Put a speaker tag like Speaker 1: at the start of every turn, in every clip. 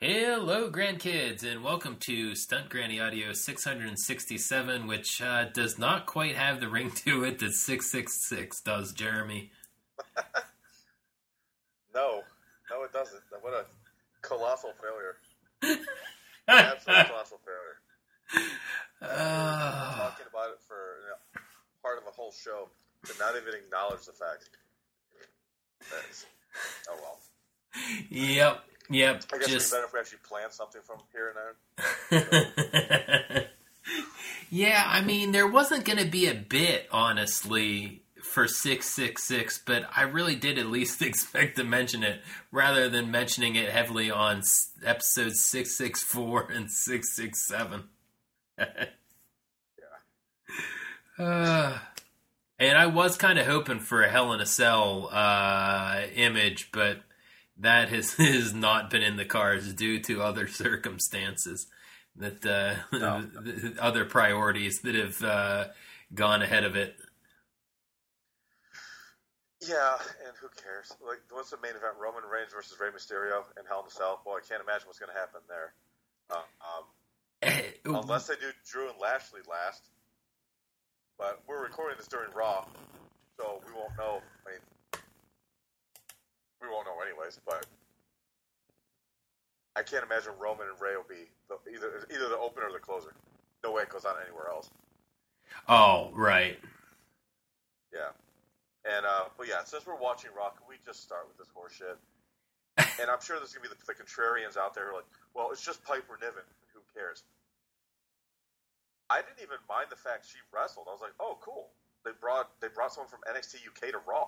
Speaker 1: Hello, grandkids, and welcome to Stunt Granny Audio 667, which does not quite have the ring to it that 666 does, Jeremy.
Speaker 2: No, it doesn't. What a colossal failure. Absolute colossal failure. Talking about it for part of a whole show to not even acknowledge the fact. Oh well.
Speaker 1: Yep.
Speaker 2: I guess it'd be better if we actually plan something from here and there.
Speaker 1: Yeah, I mean, there wasn't going to be a bit, honestly, for 666, but I really did at least expect to mention it, rather than mentioning it heavily on episodes 664 and 667.
Speaker 2: Yeah.
Speaker 1: And I was kind of hoping for a Hell in a Cell image, but that has not been in the cards due to other circumstances, that other priorities that have gone ahead of it.
Speaker 2: Yeah, and who cares? Like, what's the main event? Roman Reigns versus Rey Mysterio in Hell in a Cell? Well, I can't imagine what's going to happen there. Unless they do Drew and Lashley last. But we're recording this during Raw, so we won't know. I mean, we won't know anyways, but I can't imagine Roman and Rey will be either the opener or the closer. No way it goes on anywhere else.
Speaker 1: Oh, right.
Speaker 2: Yeah. And, but yeah, since we're watching Raw, can we just start with this horse shit? And I'm sure there's going to be the contrarians out there who are like, well, it's just Piper Niven. Who cares? I didn't even mind the fact she wrestled. I was like, oh, cool. They brought someone from NXT UK to Raw.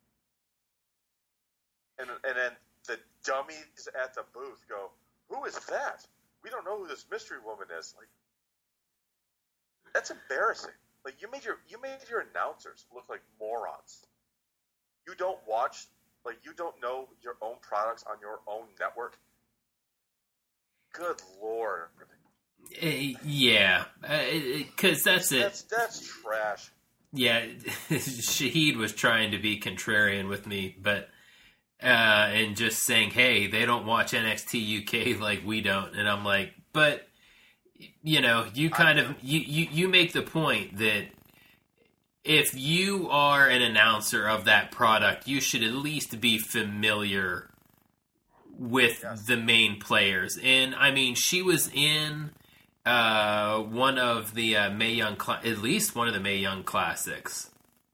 Speaker 2: And then the dummies at the booth go, who is that? We don't know who this mystery woman is. Like, that's embarrassing. Like, you made your announcers look like morons. You don't watch, like, you don't know your own products on your own network. Good Lord.
Speaker 1: Yeah, because that's it.
Speaker 2: That's trash.
Speaker 1: Yeah, Shahid was trying to be contrarian with me, but and just saying, hey, they don't watch NXT UK like we don't, and I'm like, but you know, you kind of you make the point that if you are an announcer of that product, you should at least be familiar with the main players. And I mean, she was in one of the Mae Young, at least one of the Mae Young Classics.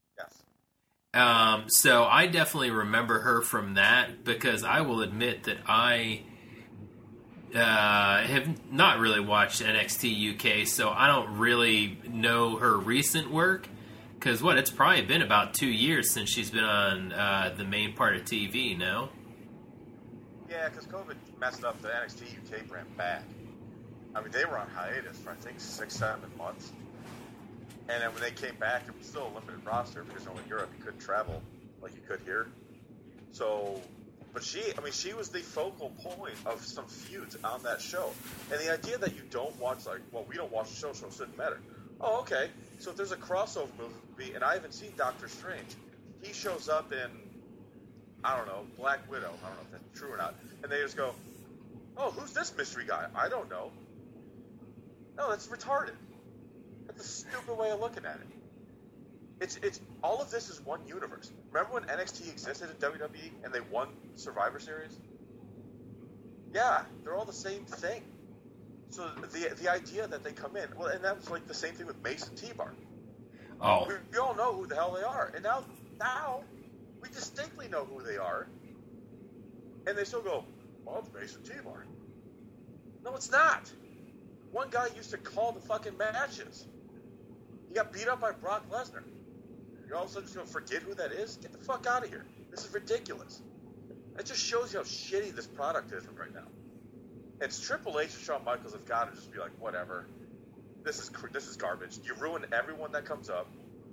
Speaker 2: Yes.
Speaker 1: So I definitely remember her from that, because I will admit that I have not really watched NXT UK, so I don't really know her recent work. Because it's probably been about 2 years since she's been on the main part of TV, no?
Speaker 2: Yeah, because COVID messed up the NXT UK brand back. I mean, they were on hiatus for, I think, 6-7 months. And then when they came back, it was still a limited roster, because in Europe you couldn't travel like you could here. So, but she was the focal point of some feuds on that show. And the idea that you don't watch, like, well, we don't watch the show, so it shouldn't matter. Oh, okay. So if there's a crossover movie, and I haven't seen Doctor Strange, he shows up in, I don't know, Black Widow. I don't know if that's true or not. And they just go, oh, who's this mystery guy? I don't know. No, that's retarded. That's a stupid way of looking at it. It's all of this is one universe. Remember when NXT existed in WWE and they won Survivor Series? Yeah, they're all the same thing. So the idea that they come in, well, and that was like the same thing with Mason T-Bar.
Speaker 1: Oh.
Speaker 2: We all know who the hell they are. And now we distinctly know who they are. And they still go, well, it's Mason T-Bar. No, it's not. One guy used to call the fucking matches. He got beat up by Brock Lesnar. You're all of a sudden just going to forget who that is? Get the fuck out of here. This is ridiculous. It just shows you how shitty this product is right now. It's Triple H and Shawn Michaels have got to just be like, whatever. This is garbage. You ruin everyone that comes up.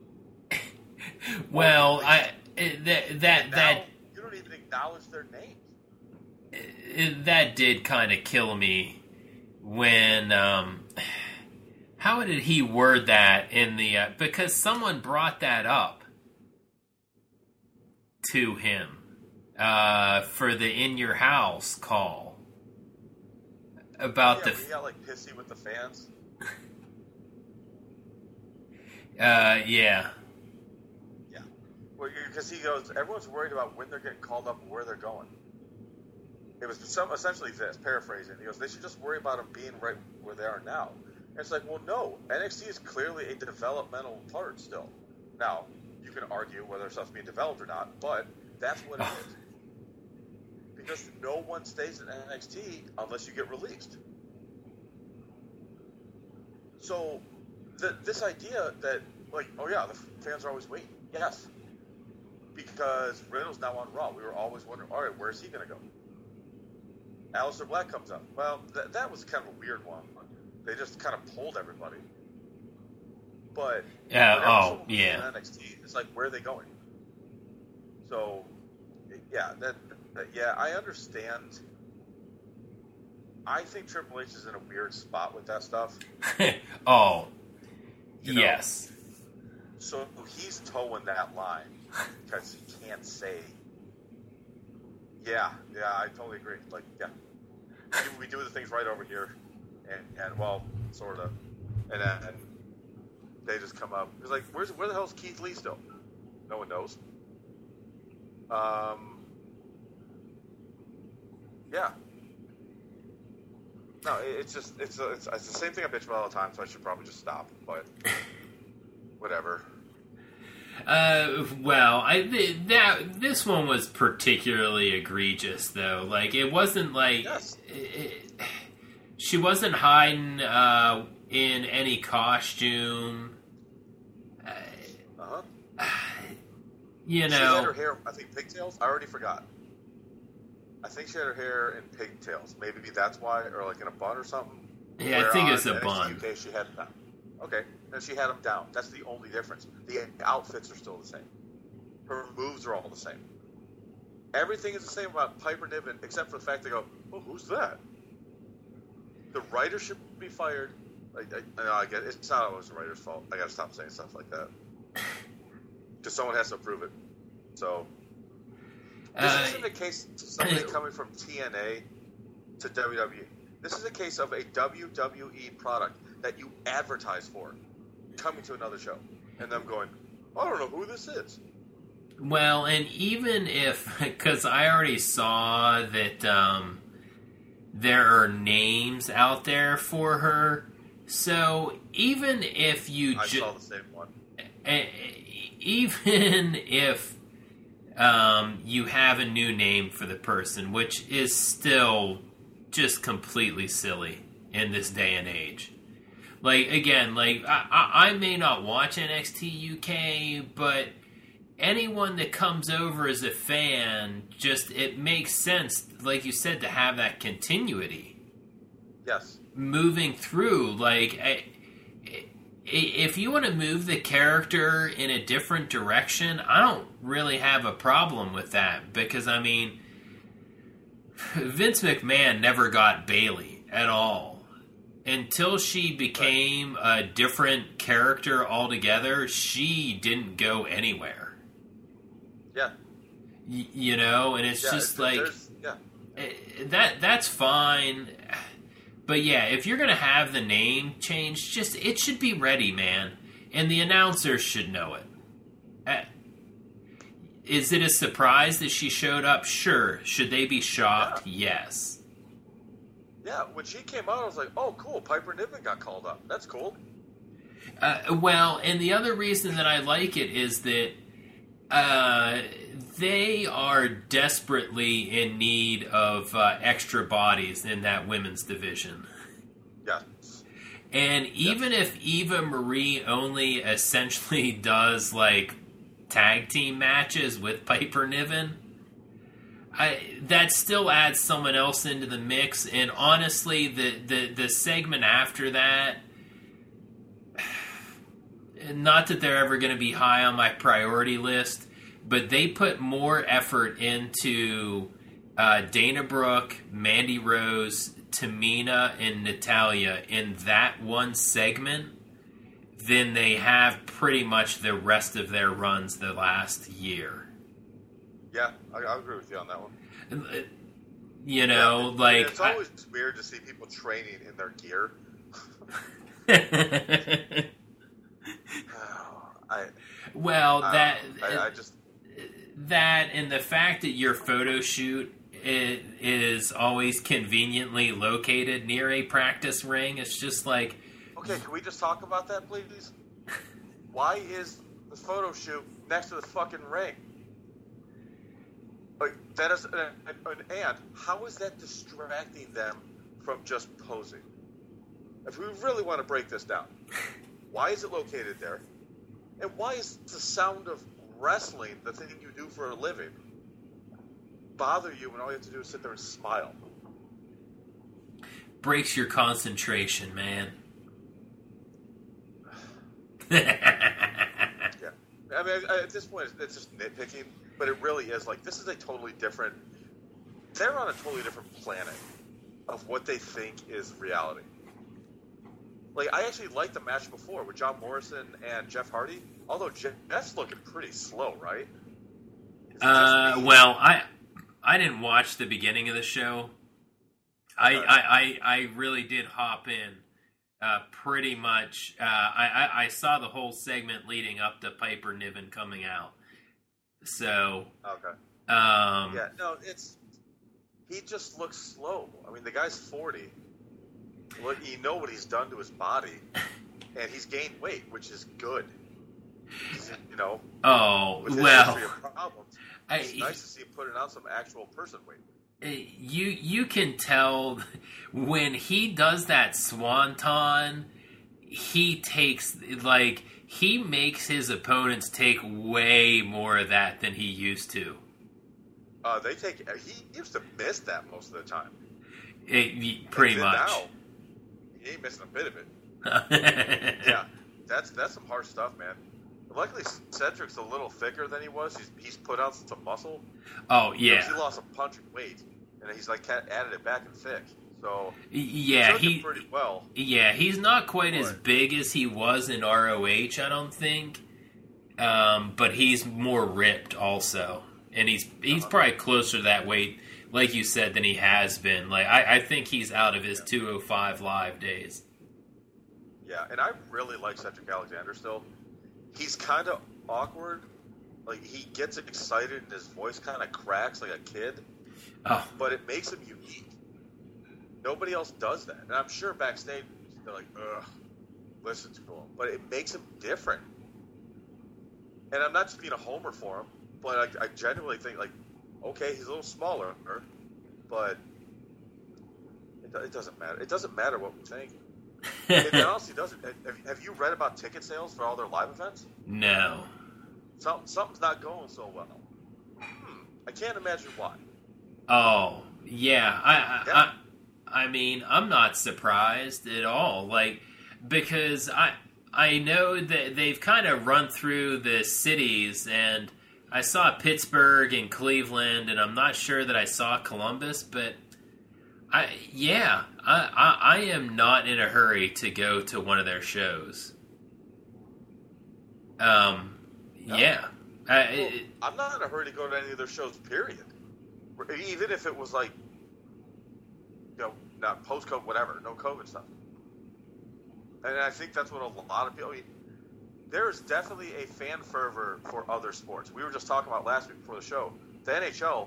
Speaker 1: Well,
Speaker 2: you don't even acknowledge their names.
Speaker 1: That did kind of kill me when how did he word that in the because someone brought that up to him for the In Your House call. about
Speaker 2: yeah, he got like pissy with the fans.
Speaker 1: Yeah.
Speaker 2: Yeah. Well, because he goes, everyone's worried about when they're getting called up and where they're going. It was essentially this, paraphrasing. He goes, they should just worry about them being right where they are now. And it's like, well, no. NXT is clearly a developmental part still. Now, you can argue whether stuff's being developed or not, but that's what it is. Because no one stays in NXT unless you get released. So, this idea that, like, oh yeah, the fans are always waiting. Yes. Because Riddle's now on Raw. We were always wondering, all right, where's he going to go? Aleister Black comes up. Well, that was kind of a weird one. They just kind of pulled everybody. But
Speaker 1: yeah,
Speaker 2: in NXT, it's like, where are they going? So, yeah, yeah, I understand. I think Triple H is in a weird spot with that stuff.
Speaker 1: Oh,
Speaker 2: you know?
Speaker 1: Yes.
Speaker 2: So he's towing that line because he can't say, yeah, I totally agree. Like, yeah, we do the things right over here, and well, sort of, and then they just come up. It's like, where the hell's Keith Lee still? No one knows. Yeah. No, it's the same thing I bitch about all the time, so I should probably just stop. But whatever.
Speaker 1: Well, this one was particularly egregious, though. Like, it wasn't like she wasn't hiding in any costume. You know,
Speaker 2: she had her hair, I think, pigtails. I already forgot. I think she had her hair in pigtails. Maybe that's why, or like in a bun or something.
Speaker 1: Yeah, I think it's a bun.
Speaker 2: UK, she had them down. Okay, and she had them down. That's the only difference. The outfits are still the same. Her moves are all the same. Everything is the same about Piper Niven, except for the fact they go, "Oh, who's that?" The writer should be fired. I get it. It's not always the writer's fault. I gotta stop saying stuff like that because someone has to approve it. So. This isn't a case of somebody coming from TNA to WWE. This is a case of a WWE product that you advertise for coming to another show. And them going, I don't know who this is.
Speaker 1: Well, and even if... Because I already saw that there are names out there for her. So even if you...
Speaker 2: I saw the same one.
Speaker 1: Even if... you have a new name for the person, which is still just completely silly in this day and age. Like, again, like, I may not watch NXT UK, but anyone that comes over as a fan, just, it makes sense, like you said, to have that continuity.
Speaker 2: Yes.
Speaker 1: Moving through, like, if you want to move the character in a different direction, I don't really have a problem with that. Because, I mean, Vince McMahon never got Bayley at all. Until she became a different character altogether, she didn't go anywhere.
Speaker 2: Yeah.
Speaker 1: You know, and it's just like... That's fine. But yeah, if you're going to have the name changed, just it should be ready, man. And the announcers should know it. Is it a surprise that she showed up? Sure. Should they be shocked? Yeah. Yes.
Speaker 2: Yeah, when she came out, I was like, oh, cool, Piper Niven got called up. That's cool.
Speaker 1: Well, and the other reason that I like it is that they are desperately in need of extra bodies in that women's division.
Speaker 2: Yes.
Speaker 1: And even if Eva Marie only essentially does, like, tag team matches with Piper Niven, that still adds someone else into the mix. And honestly, the segment after that, not that they're ever going to be high on my priority list, but they put more effort into Dana Brooke, Mandy Rose, Tamina, and Natalya in that one segment than they have pretty much the rest of their runs the last year.
Speaker 2: Yeah, I agree with you on that one.
Speaker 1: You know, like
Speaker 2: it's always weird to see people training in their gear.
Speaker 1: That and the fact that your photo shoot is always conveniently located near a practice ring. It's just like,
Speaker 2: okay, can we just talk about that, please? Why is the photo shoot next to the fucking ring? Like, that is, and how is that distracting them from just posing? If we really want to break this down, why is it located there? And why is the sound of wrestling, the thing you do for a living, bother you when all you have to do is sit there and smile?
Speaker 1: Breaks your concentration, man.
Speaker 2: Yeah. I mean, at this point, it's just nitpicking, but it really is. Like, this is a totally different... They're on a totally different planet of what they think is reality. Like, I actually liked the match before with John Morrison and Jeff Hardy, although Jeff's looking pretty slow, right?
Speaker 1: Well, I didn't watch the beginning of the show. I really did hop in pretty much. I saw the whole segment leading up to Piper Niven coming out. So
Speaker 2: okay.
Speaker 1: Yeah,
Speaker 2: no, he just looks slow. I mean, the guy's 40. Look, you know what he's done to his body, and he's gained weight, which is good. You know.
Speaker 1: Oh,
Speaker 2: with his
Speaker 1: well.
Speaker 2: history of problems, it's nice to see him putting on some actual person weight.
Speaker 1: You can tell when he does that swanton, he makes his opponents take way more of that than he used to.
Speaker 2: He used to miss that most of the time.
Speaker 1: Pretty much.
Speaker 2: Now, he ain't missing a bit of it. Yeah, that's some harsh stuff, man. Luckily, Cedric's a little thicker than he was. He's put on some muscle.
Speaker 1: Oh, yeah.
Speaker 2: He lost a punch of weight, and he's like added it back in thick. So
Speaker 1: yeah,
Speaker 2: he's pretty well.
Speaker 1: Yeah, he's not quite as big as he was in ROH, I don't think. But he's more ripped also, and he's probably closer to that weight, like you said, than he has been. Like I think he's out of his 205 Live days.
Speaker 2: Yeah, and I really like Cedric Alexander still. He's kind of awkward. Like, he gets excited and his voice kind of cracks like a kid.
Speaker 1: Oh.
Speaker 2: But it makes him unique. Nobody else does that. And I'm sure backstage they're like, ugh, listen to him. But it makes him different. And I'm not just being a homer for him, but I genuinely think, like, okay, he's a little smaller, but it doesn't matter. It doesn't matter what we think. It honestly doesn't. Have you read about ticket sales for all their live events?
Speaker 1: No.
Speaker 2: Something's not going so well. I can't imagine why.
Speaker 1: Oh, yeah. I mean, I'm not surprised at all. Like, because I know that they've kind of run through the cities, and I saw Pittsburgh and Cleveland, and I'm not sure that I saw Columbus, but I am not in a hurry to go to one of their shows.
Speaker 2: No.
Speaker 1: Yeah.
Speaker 2: I'm not in a hurry to go to any of their shows, period. Even if it was like, you know, not post-COVID, whatever, no COVID stuff. And I think that's what a lot of people... I mean, there is definitely a fan fervor for other sports. We were just talking about last week before the show. The NHL,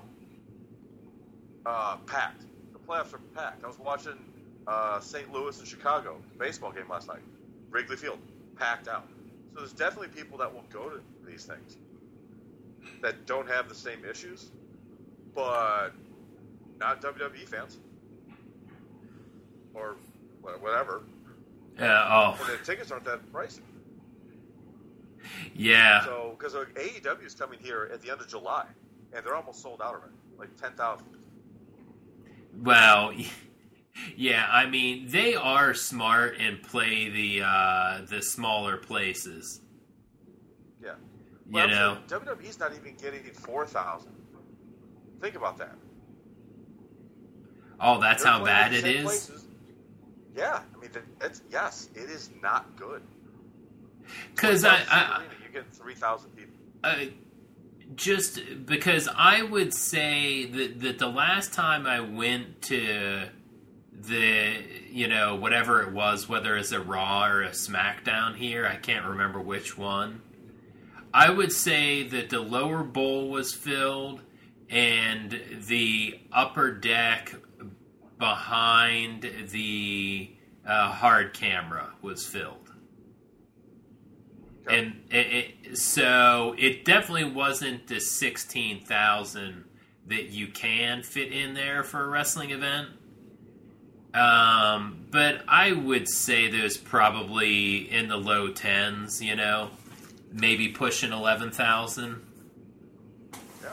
Speaker 2: packed. The playoffs are packed. I was watching St. Louis and Chicago, the baseball game last night. Wrigley Field, packed out. So there's definitely people that will go to these things that don't have the same issues, but not WWE fans. Or whatever.
Speaker 1: And
Speaker 2: the tickets aren't that pricey.
Speaker 1: Yeah.
Speaker 2: So, because AEW is coming here at the end of July, and they're almost sold out already, like 10,000.
Speaker 1: Well, yeah. I mean, they are smart and play the smaller places.
Speaker 2: Yeah.
Speaker 1: Well, you know,
Speaker 2: WWE's not even getting 4,000. Think about that.
Speaker 1: Oh, that's
Speaker 2: They're
Speaker 1: how bad it is.
Speaker 2: Places. Yeah, I mean, yes, it is not good.
Speaker 1: Because
Speaker 2: you get 3,000 people.
Speaker 1: just because I would say that the last time I went to the, whatever it was, whether it's a Raw or a SmackDown here, I can't remember which one. I would say that the lower bowl was filled and the upper deck behind the hard camera was filled.
Speaker 2: Okay.
Speaker 1: And so it definitely wasn't the 16,000 that you can fit in there for a wrestling event. But I would say there's probably in the low tens, maybe pushing 11,000.
Speaker 2: Yeah.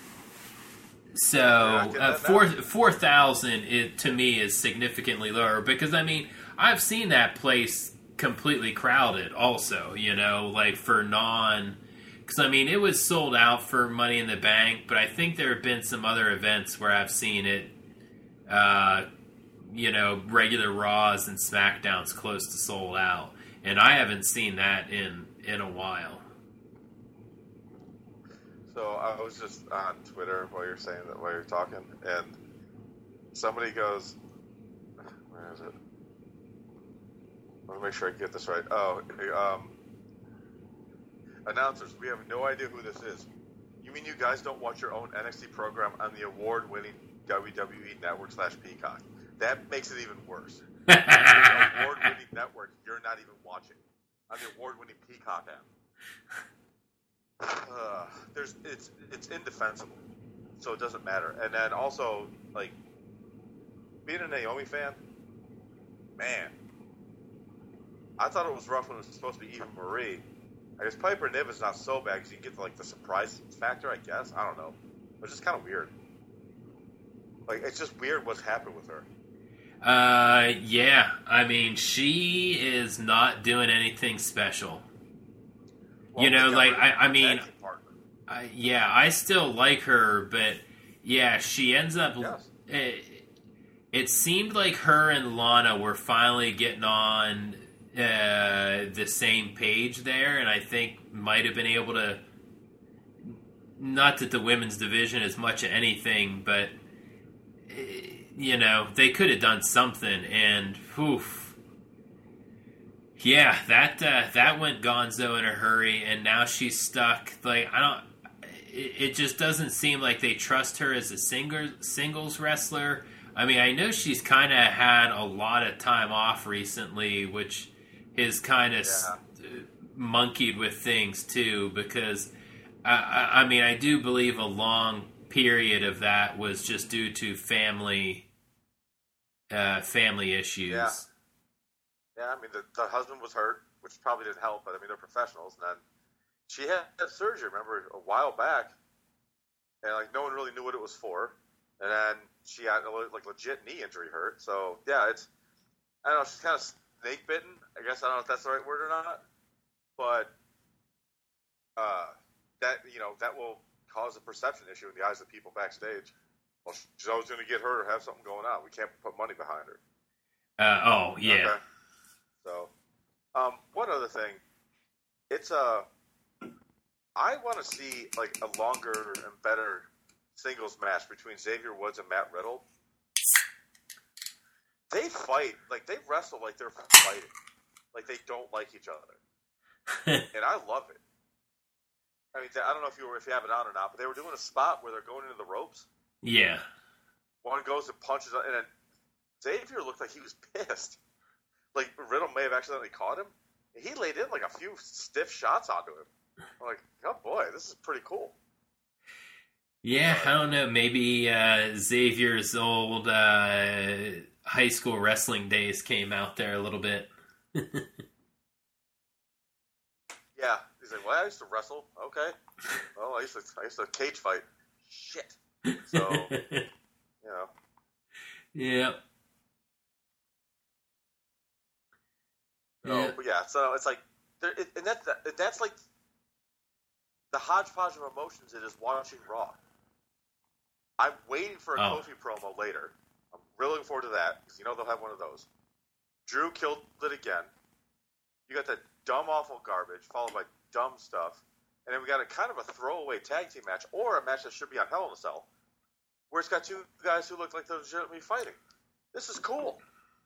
Speaker 1: So 4,000 to me is significantly lower because I've seen that place completely crowded also, like for because it was sold out for Money in the Bank, but I think there have been some other events where I've seen it, regular Raws and SmackDowns close to sold out, and I haven't seen that in a while.
Speaker 2: So I was just on Twitter while you're talking, and somebody goes, where is it? Let me make sure I get this right. Announcers, we have no idea who this is. You mean you guys don't watch your own NXT program on the award-winning WWE Network /Peacock? That makes it even worse. The award-winning network you're not even watching on the award-winning Peacock app. It's indefensible, so it doesn't matter. And then also, like, being a Naomi fan, man, I thought it was rough when it was supposed to be Eva Marie. I guess Piper Niven is not so bad because you get the surprise factor, I guess. I don't know. It's just kind of weird. Like, it's just weird what's happened with her.
Speaker 1: Yeah. She is not doing anything special.
Speaker 2: Well,
Speaker 1: I still like her, but yeah, she ends up.
Speaker 2: Yes.
Speaker 1: It seemed like her and Lana were finally getting on the same page there, and I think might have been able to. Not that the women's division is much of anything, but they could have done something, and oof. Yeah, that went gonzo in a hurry, and now she's stuck. Like, it just doesn't seem like they trust her as a singles wrestler. I know she's kind of had a lot of time off recently, which has kind of monkeyed with things too, because I do believe a long period of that was just due to family issues.
Speaker 2: Yeah, the husband was hurt, which probably didn't help, but they're professionals. And then she had surgery, remember, a while back, and no one really knew what it was for. And then she had legit knee injury hurt. So yeah, I don't know, she's kind of snake bitten. I guess I don't know if that's the right word or not, but that will cause a perception issue in the eyes of people backstage. Well, she's always going to get hurt or have something going on. We can't put money behind her.
Speaker 1: Oh yeah.
Speaker 2: Okay. So, one other thing, I want to see a longer and better singles match between Xavier Woods and Matt Riddle. They fight, they wrestle like they're fighting. Like they don't like each other. And I love it. I don't know if you have it on or not, but they were doing a spot where they're going into the ropes.
Speaker 1: Yeah.
Speaker 2: One goes and punches, and then Xavier looked like he was pissed. Like, Riddle may have accidentally caught him. He laid in a few stiff shots onto him. I'm like, oh boy, this is pretty cool.
Speaker 1: Yeah, I don't know. Maybe Xavier's old high school wrestling days came out there a little bit.
Speaker 2: Yeah, he's like, well, I used to wrestle. Okay. Well, I used to cage fight. Shit. So,
Speaker 1: Yeah.
Speaker 2: But so it's and that's like the hodgepodge of emotions it is watching Raw. I'm waiting for a Kofi promo later. I'm really looking forward to that because they'll have one of those. Drew killed it again. You got that dumb, awful garbage followed by dumb stuff, and then we got a kind of a throwaway tag team match, or a match that should be on Hell in a Cell, where it's got two guys who look like they're legitimately fighting. This is cool.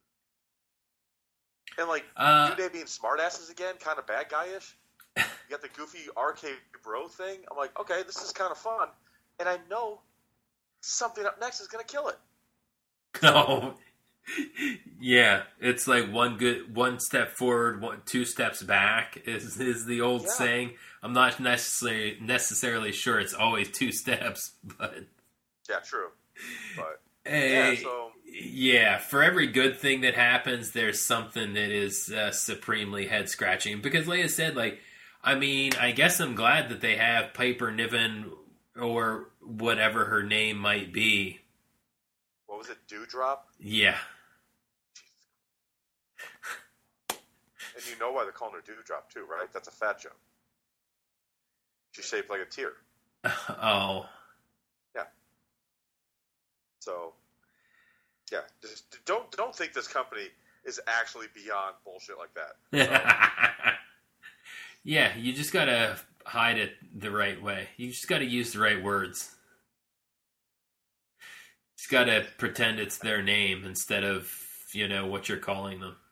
Speaker 2: And like New Day being smartasses again, kind of bad guy-ish. You got the goofy RK Bro thing. I'm like, okay, this is kind of fun, and I know something up next is going to kill it.
Speaker 1: No. Yeah, it's like one step forward, 2 steps back is the old saying. I'm not necessarily sure it's always 2 steps, but
Speaker 2: yeah, true. But
Speaker 1: hey, yeah, for every good thing that happens, there's something that is supremely head scratching. Because, like I said, I guess I'm glad that they have Piper Niven or whatever her name might be.
Speaker 2: What was it, Dewdrop?
Speaker 1: Yeah.
Speaker 2: And you know why they're calling her Dewdrop, too, right? That's a fat joke. She's shaped like a tear.
Speaker 1: Oh.
Speaker 2: Yeah. So, yeah. Just don't think this company is actually beyond bullshit like that. So.
Speaker 1: Yeah, you just gotta hide it the right way. You just gotta use the right words. Just gotta pretend it's their name instead of, what you're calling them.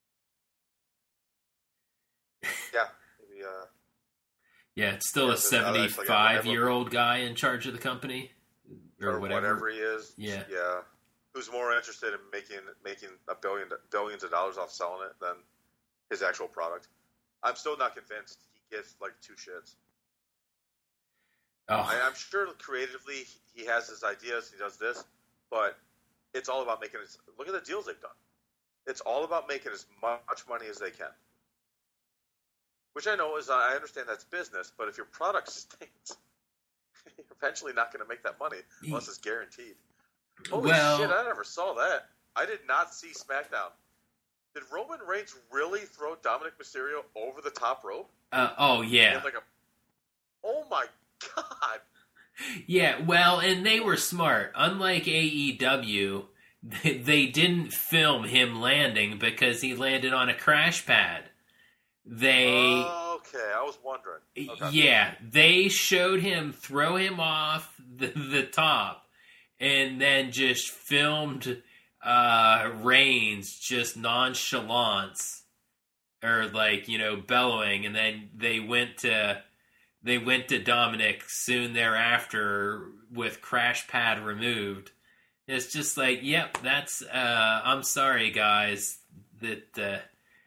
Speaker 2: Yeah. Maybe,
Speaker 1: yeah, it's still a 75-year-old guy in charge of the company. Or whatever
Speaker 2: he is.
Speaker 1: Yeah.
Speaker 2: Yeah. Who's more interested in making billions of dollars off selling it than his actual product. I'm still not convinced he gives 2 shits.
Speaker 1: Oh.
Speaker 2: I'm sure creatively he has his ideas, he does this, but it's all about making it. Look at the deals they've done. It's all about making as much money as they can. Which I know I understand that's business, but if your product stinks, you're eventually not going to make that money unless it's guaranteed. Holy shit, I never saw that. I did not see SmackDown. Did Roman Reigns really throw Dominic Mysterio over the top rope?
Speaker 1: Oh, yeah.
Speaker 2: Oh, my God.
Speaker 1: Yeah, well, and they were smart. Unlike AEW, they didn't film him landing because he landed on a crash pad. Okay,
Speaker 2: I was wondering. Okay.
Speaker 1: Yeah, they showed him throw him off the top and then just filmed Reigns just nonchalance or bellowing, and then they went to Dominic soon thereafter with crash pad removed. It's just yep, that's I'm sorry guys that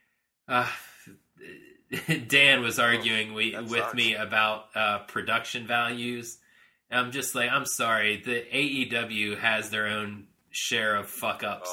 Speaker 1: Dan was arguing with me about production values. I'm just I'm sorry, the AEW has their own share of fuck ups.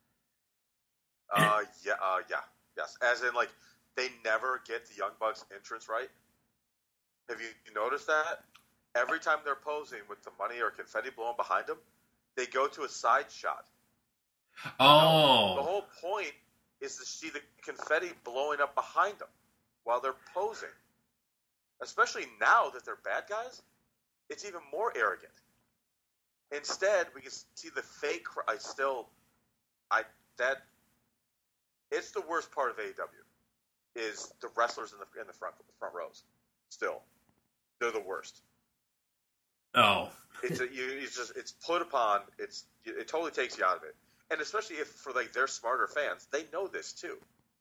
Speaker 2: Yes. As in, they never get the Young Bucks entrance right. Have you noticed that? Every time they're posing with the money or confetti blowing behind them, they go to a side shot.
Speaker 1: Oh.
Speaker 2: The whole point is to see the confetti blowing up behind them while they're posing. Especially now that they're bad guys, it's even more arrogant. Instead, we can see the fake. It's the worst part of AEW is the wrestlers in the front rows. Still, they're the worst.
Speaker 1: Oh,
Speaker 2: it's put upon. It totally takes you out of it, and especially if for they're smarter fans, they know this too.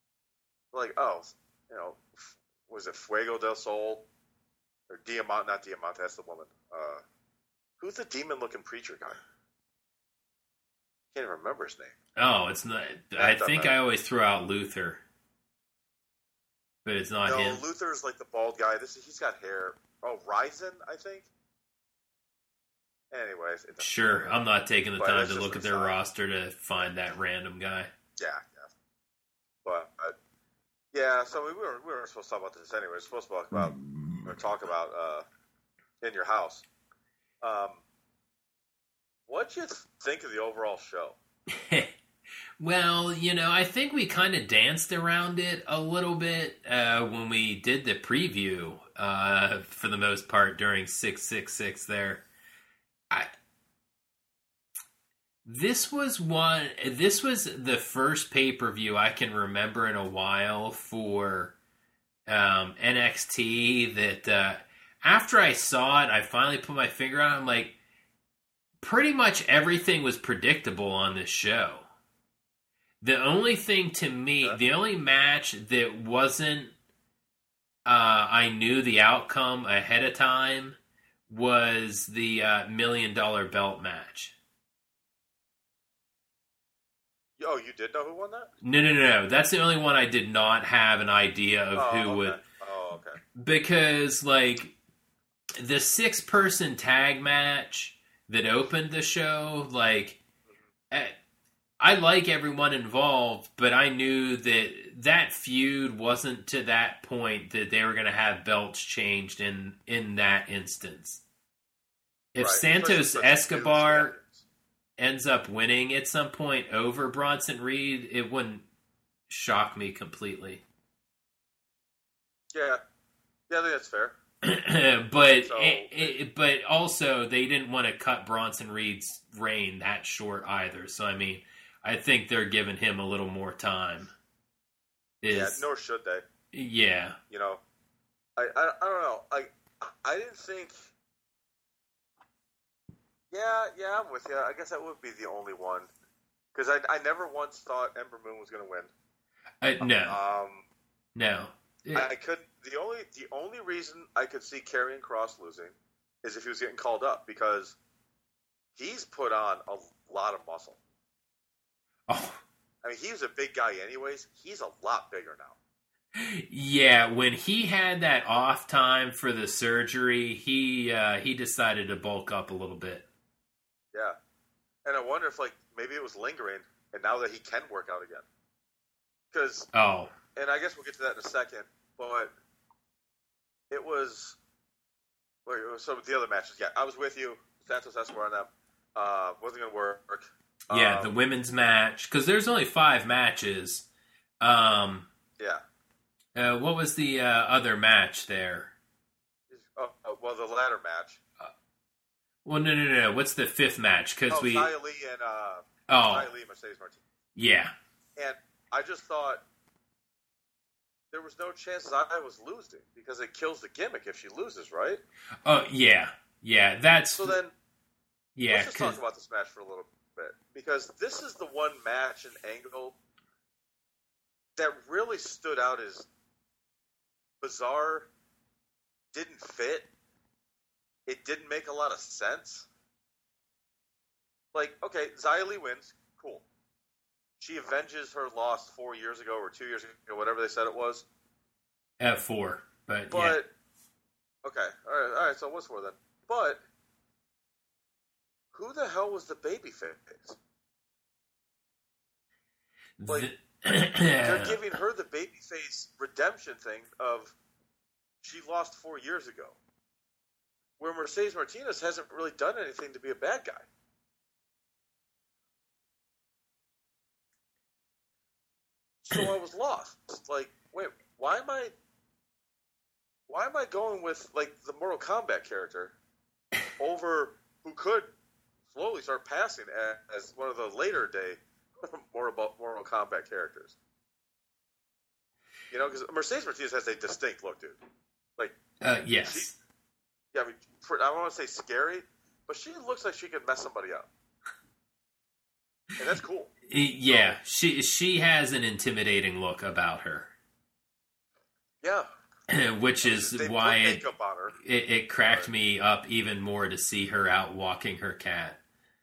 Speaker 2: Was it Fuego del Sol or Diamante? Not Diamante. That's the woman. Who's the demon-looking preacher guy? Can't even remember his name.
Speaker 1: Oh, it's not. I think I always throw out Luther, but it's not him.
Speaker 2: No, Luther's the bald guy. He's got hair. Oh, Ryzen, I think. Anyways,
Speaker 1: sure. I'm not taking the time to look at their roster to find that random guy.
Speaker 2: Yeah. But yeah. So we weren't supposed to talk about this anyway. We're supposed to talk about In Your House. What'd you think of the overall show?
Speaker 1: Well, I think we kind of danced around it a little bit when we did the preview for the most part during 666 there. This was the first pay-per-view I can remember in a while for NXT that after I saw it, I finally put my finger on it. I'm like, pretty much everything was predictable on this show. The only thing to me, the only match that wasn't, I knew the outcome ahead of time was the $1 million belt match.
Speaker 2: Oh, you did know who won that?
Speaker 1: No. That's the only one I did not have an idea of who would.
Speaker 2: Oh, okay.
Speaker 1: Because, like, the 6-person tag match that opened the show, like, I like everyone involved, but I knew that feud wasn't to that point that they were going to have belts changed in that instance. If Santos Escobar ends up winning at some point over Bronson Reed, it wouldn't shock me completely.
Speaker 2: Yeah, I think that's fair.
Speaker 1: But also they didn't want to cut Bronson Reed's reign that short either. So I mean, I think they're giving him a little more time.
Speaker 2: Nor should they.
Speaker 1: Yeah.
Speaker 2: You know, I don't know. I didn't think. Yeah, I'm with you. I guess that would be the only one. Because I never once thought Ember Moon was going to win.
Speaker 1: No. No.
Speaker 2: I could. The only reason I could see Karrion Kross losing is if he was getting called up, because he's put on a lot of muscle.
Speaker 1: Oh.
Speaker 2: I mean, he was a big guy anyways. He's a lot bigger now.
Speaker 1: Yeah, when he had that off time for the surgery, he decided to bulk up a little bit.
Speaker 2: Yeah. And I wonder if, like, maybe it was lingering, and now that he can work out again. Because...
Speaker 1: Oh.
Speaker 2: And I guess we'll get to that in a second, but it was... So the other matches, yeah, I was with you. Santos Escobar on them. Wasn't going to work.
Speaker 1: Yeah, the women's match. Because there's only 5 matches.
Speaker 2: Yeah.
Speaker 1: What was the other match there?
Speaker 2: Well, the ladder match.
Speaker 1: Well, no. What's the 5th match? Because
Speaker 2: Xia Li and Xia Li and Mercedes Martinez.
Speaker 1: Yeah.
Speaker 2: And I just thought there was no chance I was losing, because it kills the gimmick if she loses, right?
Speaker 1: Oh, yeah. Yeah, that's...
Speaker 2: So then,
Speaker 1: yeah,
Speaker 2: let's just talk about this match for a little bit. Because this is the one match and angle that really stood out as bizarre, didn't fit. It didn't make a lot of sense. Like, okay, Xia Li wins. Cool. She avenges her loss 4 years ago or 2 years ago, whatever they said it was.
Speaker 1: 4, but yeah.
Speaker 2: Okay, all right, so it was 4 then. But who the hell was the babyface? Like, they're giving her the babyface redemption thing of she lost 4 years ago, where Mercedes Martinez hasn't really done anything to be a bad guy. So I was lost. Like, wait, why am I going with, like, the Mortal Kombat character over who could slowly start passing as one of the later day Mortal Kombat characters? You know, because Mercedes Martinez has a distinct look, dude. Like,
Speaker 1: yes.
Speaker 2: I mean, I don't want to say scary, but she looks like she could mess somebody up. And that's cool.
Speaker 1: Yeah, she has an intimidating look about her.
Speaker 2: Yeah.
Speaker 1: Which is
Speaker 2: they
Speaker 1: why
Speaker 2: put makeup on her.
Speaker 1: It cracked me up even more to see her out walking her cat.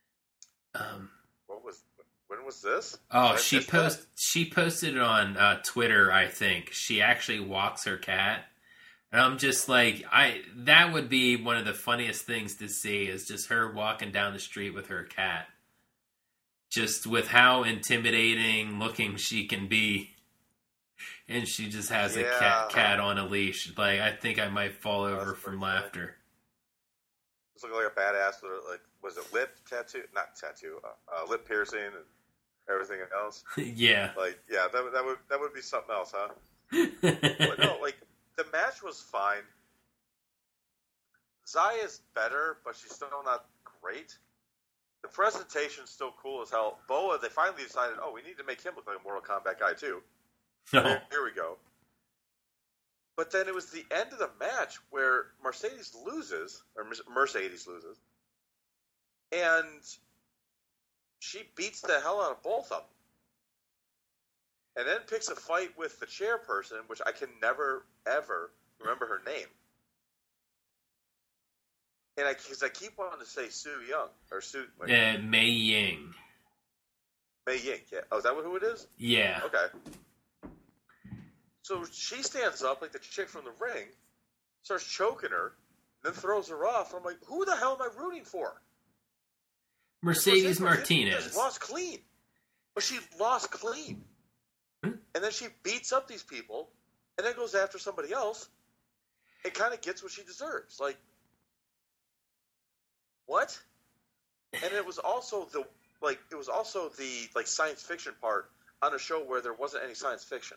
Speaker 2: When was this?
Speaker 1: Oh, she posted it on Twitter, I think. She actually walks her cat. And I'm just like, that would be one of the funniest things to see, is just her walking down the street with her cat. Just with how intimidating looking she can be. And she just has a cat on a leash. Like, I think I might fall over from laughter.
Speaker 2: Just looking like a badass with, like, was it lip tattoo? Not tattoo. Lip piercing and everything else.
Speaker 1: Yeah.
Speaker 2: Like, yeah, that would be something else, huh? But no, like, the match was fine. Zaya's better, but she's still not great. The presentation's still cool as hell. Boa, they finally decided, we need to make him look like a Mortal Kombat guy, too.
Speaker 1: No.
Speaker 2: Here we go. But then it was the end of the match where Mercedes loses, and she beats the hell out of both of them. And then picks a fight with the chairperson, which I can never, ever remember her name. And because I keep wanting to say Sue Young, or Sue...
Speaker 1: Mei Ying.
Speaker 2: Mei Ying, yeah. Oh, is that who it is?
Speaker 1: Yeah.
Speaker 2: Okay. So she stands up like the chick from the ring, starts choking her, then throws her off. I'm like, who the hell am I rooting for?
Speaker 1: Mercedes Martinez.
Speaker 2: Lost clean. But she lost clean.
Speaker 1: Hmm? And
Speaker 2: then she beats up these people, and then goes after somebody else, and kind of gets what she deserves. Like, what? And it was also the science fiction part on a show where there wasn't any science fiction.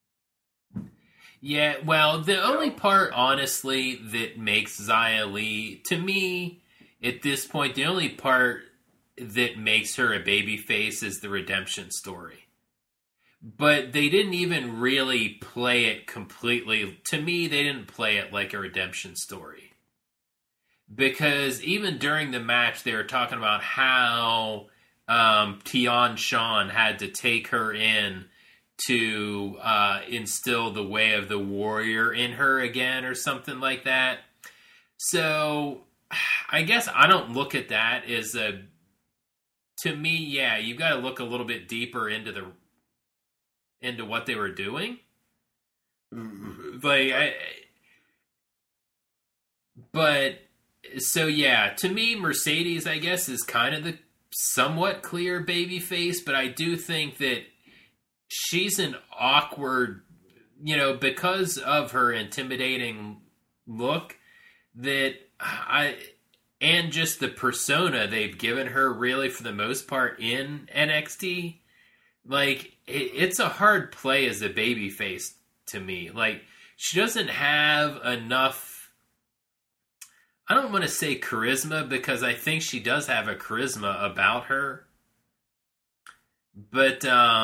Speaker 1: Yeah, well, the only part, honestly, that makes Xia Li, to me, at this point, the only part that makes her a babyface is the redemption story. But they didn't even really play it completely. To me, they didn't play it like a redemption story. Because even during the match, they were talking about how Tian Shan had to take her in to instill the way of the warrior in her again or something like that. So I guess I don't look at that as a... To me, yeah, you've got to look a little bit deeper into what they were doing. So yeah, to me, Mercedes, I guess, is kind of the somewhat clear baby face, but I do think that she's an awkward, because of her intimidating look, and just the persona they've given her, really, for the most part, in NXT. Like, it's a hard play as a babyface to me. Like, she doesn't have enough, I don't want to say charisma, because I think she does have a charisma about her. But,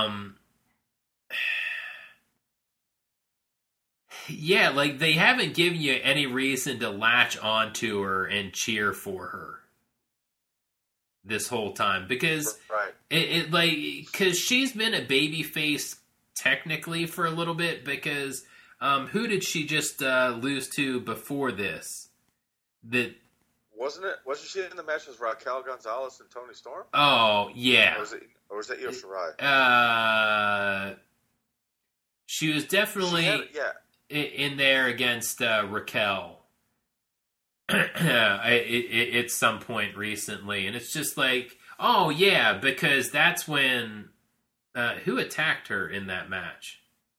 Speaker 1: yeah, like, they haven't given you any reason to latch onto her and cheer for her this whole time, because because she's been a babyface technically for a little bit, because who did she just lose to before this?
Speaker 2: Wasn't she in the match with Raquel Gonzalez and Toni Storm?
Speaker 1: Oh yeah,
Speaker 2: or was that Io Shirai?
Speaker 1: She was definitely in there against Raquel at some point recently, and it's just like, oh yeah, because that's when who attacked her in that match?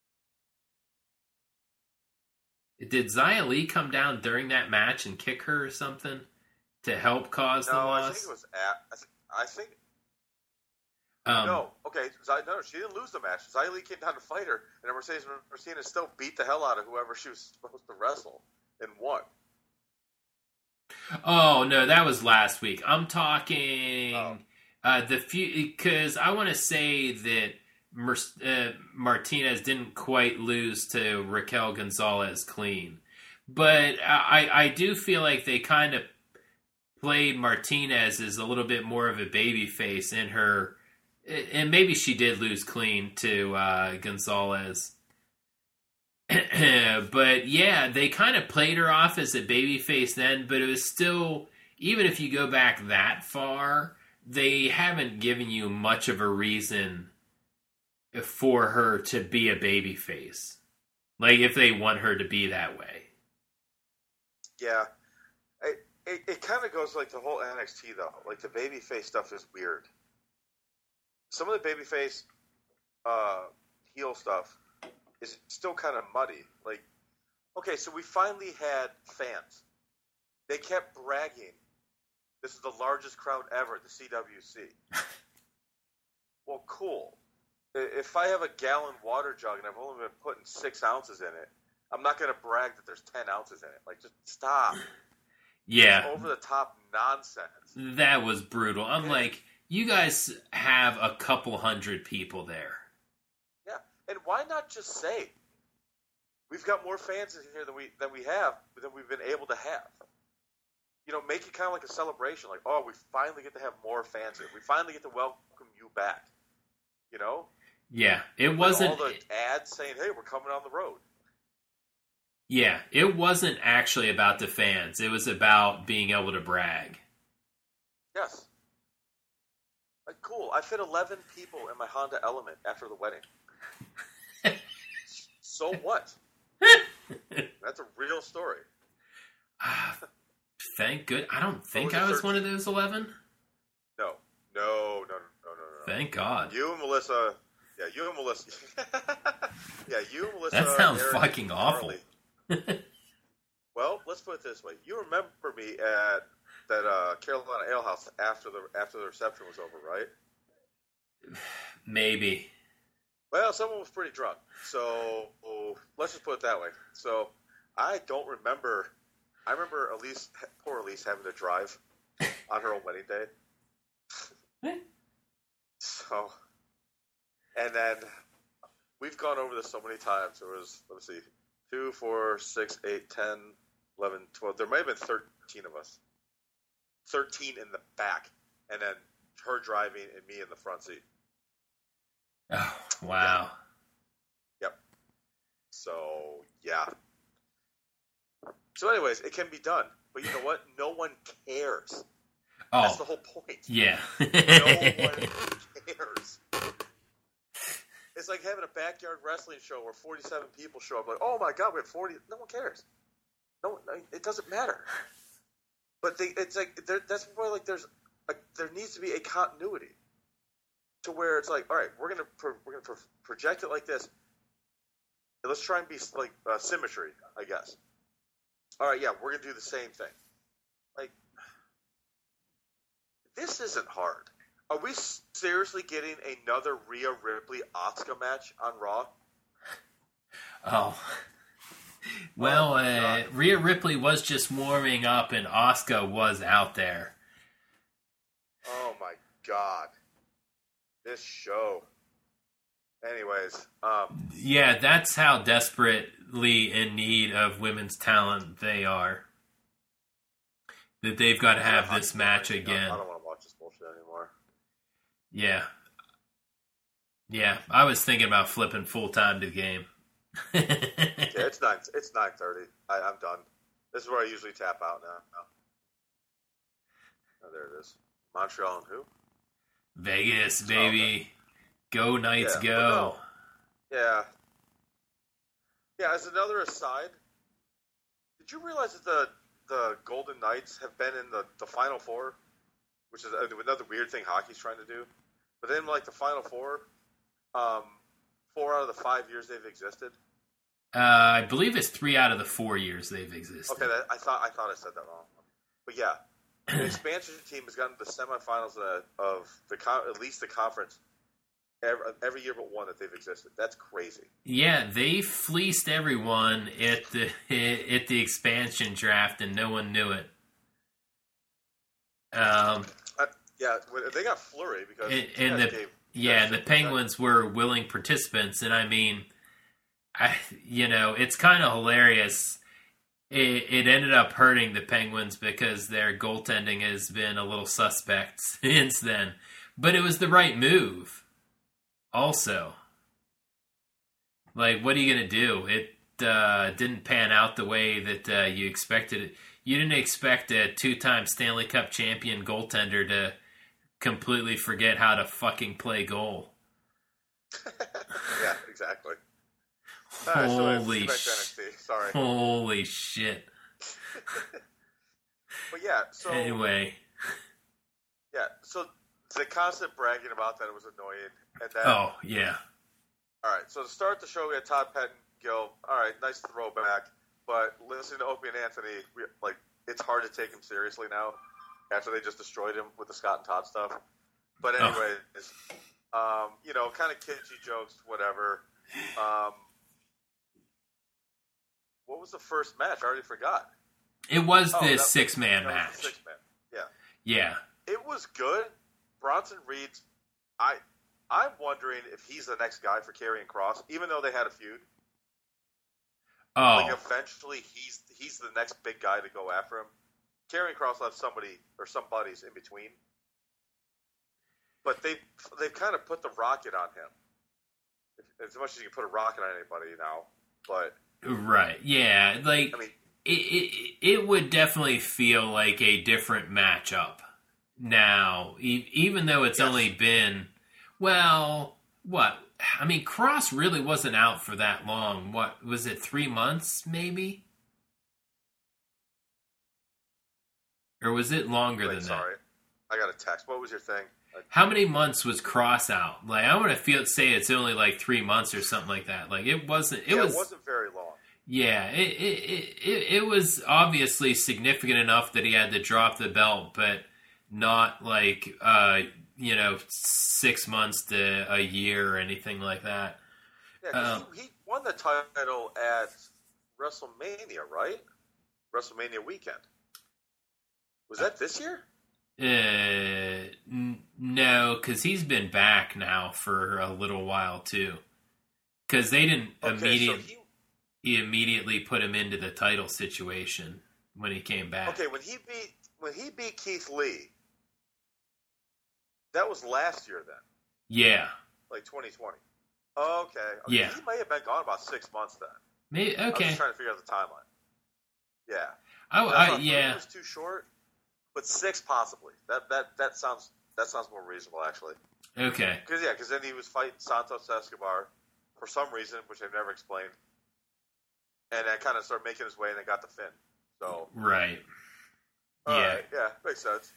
Speaker 1: Did Xia Li come down during that match and kick her or something to help cause the loss?
Speaker 2: I think it was no, okay. No, she didn't lose the match. Xia Li came down to fight her, and Mercedes Martinez still beat the hell out of whoever she was supposed to wrestle and won.
Speaker 1: Oh no, that was last week. I'm talking because I want to say that Martinez didn't quite lose to Raquel Gonzalez clean, but I do feel like they kind of played Martinez as a little bit more of a babyface in her. And maybe she did lose clean to Gonzalez. But yeah, they kind of played her off as a babyface then, but it was still, even if you go back that far, they haven't given you much of a reason for her to be a babyface. Like, if they want her to be that way.
Speaker 2: Yeah. It kind of goes like the whole NXT, though. Like, the babyface stuff is weird. Some of the babyface heel stuff is still kind of muddy. Like, okay, so we finally had fans. They kept bragging, this is the largest crowd ever, the CWC. Well, cool. If I have a gallon water jug and I've only been putting 6 ounces in it, I'm not going to brag that there's 10 ounces in it. Like, just stop.
Speaker 1: Yeah.
Speaker 2: It's over-the-top nonsense.
Speaker 1: That was brutal. I'm like, you guys have a couple hundred people there.
Speaker 2: Yeah, and why not just say, we've got more fans in here than we've been able to have. You know, make it kind of like a celebration. Like, oh, we finally get to have more fans here. We finally get to welcome you back. You know?
Speaker 1: Yeah, it wasn't
Speaker 2: all the ads saying, "Hey, we're coming on the road."
Speaker 1: Yeah, it wasn't actually about the fans. It was about being able to brag.
Speaker 2: Yes. Like, cool. I fit 11 people in my Honda Element after the wedding. So what? That's a real story.
Speaker 1: Thank good. I don't think I was 13? One of those 11.
Speaker 2: No.
Speaker 1: Thank God.
Speaker 2: You and Melissa. Yeah, you and Melissa.
Speaker 1: That sounds Eric, fucking awful.
Speaker 2: Well, let's put it this way. You remember me at that Carolina Ale House after the reception was over, right?
Speaker 1: Maybe.
Speaker 2: Well, someone was pretty drunk, so let's just put it that way. So I don't remember. I remember poor Elise having to drive on her own wedding day. So, and then we've gone over this so many times. There was, let me see, 2, 4, 6, 8, 10, 11, 12. There might have been 13 of us. 13 in the back, and then her driving and me in the front seat.
Speaker 1: Oh, wow.
Speaker 2: Yep. So, yeah. So, anyways, it can be done. But you know what? No one cares.
Speaker 1: Oh.
Speaker 2: That's the whole point.
Speaker 1: Yeah.
Speaker 2: No one cares. It's like having a backyard wrestling show where 47 people show up. Like, oh my God, we have 40. No one cares. No, it doesn't matter. But it's like that's why like there needs to be a continuity to where it's like, all right, we're gonna project it like this. Let's try and be like symmetry, I guess. All right, yeah, we're gonna do the same thing. Like, this isn't hard. Are we seriously getting another Rhea Ripley Asuka match on Raw?
Speaker 1: Oh. Well, Rhea Ripley was just warming up and Asuka was out there.
Speaker 2: Oh my God. This show. Anyways.
Speaker 1: Yeah, that's how desperately in need of women's talent they are. That they've got to have this match again.
Speaker 2: I don't want to watch this bullshit anymore.
Speaker 1: Yeah. Yeah, I was thinking about flipping full-time to the game.
Speaker 2: Yeah, it's 9:30. I'm done. This is where I usually tap out now. Oh, there it is. Montreal and who?
Speaker 1: Vegas, baby. Go Knights, go.
Speaker 2: No. Yeah. Yeah, as another aside, did you realize that the Golden Knights have been in the Final Four? Which is another weird thing hockey's trying to do. But then, like, the Final Four, 4 out of the 5 years they've existed.
Speaker 1: I believe it's 3 out of the 4 years they've existed.
Speaker 2: Okay, I thought I said that wrong. But yeah, the expansion team has gotten to the semifinals of at least the conference every year but one that they've existed. That's crazy.
Speaker 1: Yeah, they fleeced everyone at the expansion draft, and no one knew it.
Speaker 2: Yeah, they got Fleury because
Speaker 1: the Penguins were willing participants, and I mean, it's kind of hilarious. It ended up hurting the Penguins because their goaltending has been a little suspect since then, but it was the right move. Also, like, what are you gonna do? It didn't pan out the way that you expected it. You didn't expect a 2-time Stanley Cup champion goaltender to completely forget how to fucking play goal.
Speaker 2: Yeah, exactly.
Speaker 1: Holy
Speaker 2: Sorry.
Speaker 1: Holy shit.
Speaker 2: But yeah, so
Speaker 1: anyway.
Speaker 2: Yeah, so the constant bragging about that was annoying. And then,
Speaker 1: oh, yeah.
Speaker 2: Alright, so to start the show, we had Todd Pettengill. Alright, nice throwback. But listening to Opie and Anthony, like, it's hard to take him seriously now after they just destroyed him with the Scott and Todd stuff. But anyways, kind of kitschy jokes, whatever. What was the first match? I already forgot.
Speaker 1: It was the 6-man match.
Speaker 2: 6-man. Yeah.
Speaker 1: Yeah.
Speaker 2: It was good. Bronson Reed, I'm wondering if he's the next guy for Karrion Kross, even though they had a feud. Like eventually, he's the next big guy to go after him. Karrion Kross left somebody or some buddies in between, but they've kind of put the rocket on him. As much as you can put a rocket on anybody now, but
Speaker 1: right, yeah, like I mean, it would definitely feel like a different matchup now, even though it's only been what. I mean, Kross really wasn't out for that long. What was it? 3 months, maybe, or was it longer than that?
Speaker 2: Sorry, I got a text. What was your thing?
Speaker 1: How many months was Kross out? Like, I want to say it's only like 3 months or something like that. Like, it wasn't. It
Speaker 2: wasn't very long.
Speaker 1: Yeah, it was obviously significant enough that he had to drop the belt, but not like 6 months to a year or anything like that.
Speaker 2: Yeah, he won the title at WrestleMania, right? WrestleMania weekend. Was that this year?
Speaker 1: No, because he's been back now for a little while too. Because they didn't immediately put him into the title situation when he came back.
Speaker 2: Okay, when he beat Keith Lee, that was last year then.
Speaker 1: Yeah,
Speaker 2: like 2020. Okay.
Speaker 1: Yeah,
Speaker 2: he may have been gone about 6 months then.
Speaker 1: Maybe, okay.
Speaker 2: I was just trying to figure out the timeline.
Speaker 1: Yeah.
Speaker 2: Yeah. It was too short. But 6 possibly. That sounds more reasonable actually.
Speaker 1: Okay.
Speaker 2: Because then he was fighting Santos Escobar for some reason, which they've never explained, and then kind of started making his way, and they got the Finn. So
Speaker 1: right.
Speaker 2: Right. Yeah, makes sense.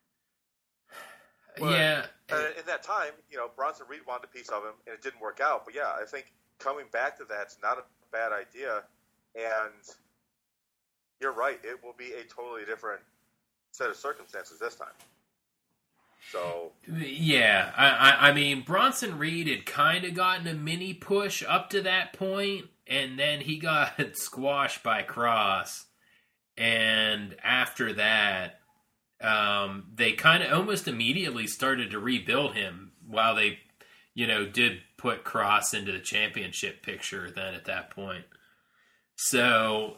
Speaker 2: But, in that time, Bronson Reed wanted a piece of him, and it didn't work out. But yeah, I think coming back to that's not a bad idea, and you're right. It will be a totally different set of circumstances this time. So
Speaker 1: yeah, I mean, Bronson Reed had kind of gotten a mini push up to that point, and then he got squashed by Kross, and after that, they kind of almost immediately started to rebuild him while they, did put Kross into the championship picture. Then at that point, so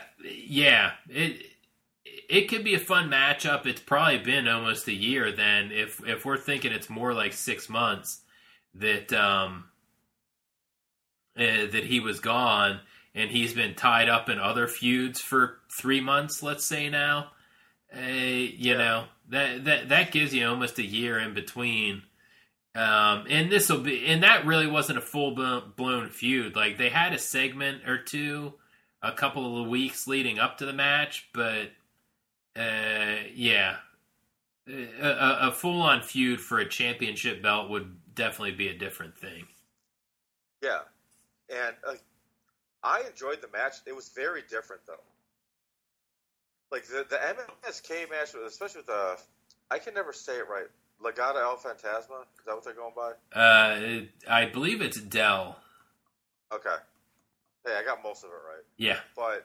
Speaker 1: it could be a fun matchup. It's probably been almost a year then. If we're thinking it's more like 6 months that that he was gone, and he's been tied up in other feuds for 3 months, let's say now. That gives you almost a year in between. And that really wasn't a full blown feud. Like, they had a segment or two a couple of weeks leading up to the match, but a full-on feud for a championship belt would definitely be a different thing.
Speaker 2: Yeah, and I enjoyed the match. It was very different, though. Like, the MSK match, especially with I can never say it right, Legado El Fantasma? Is that what they're going by?
Speaker 1: I believe it's Del.
Speaker 2: Okay. Hey, I got most of it right.
Speaker 1: Yeah.
Speaker 2: But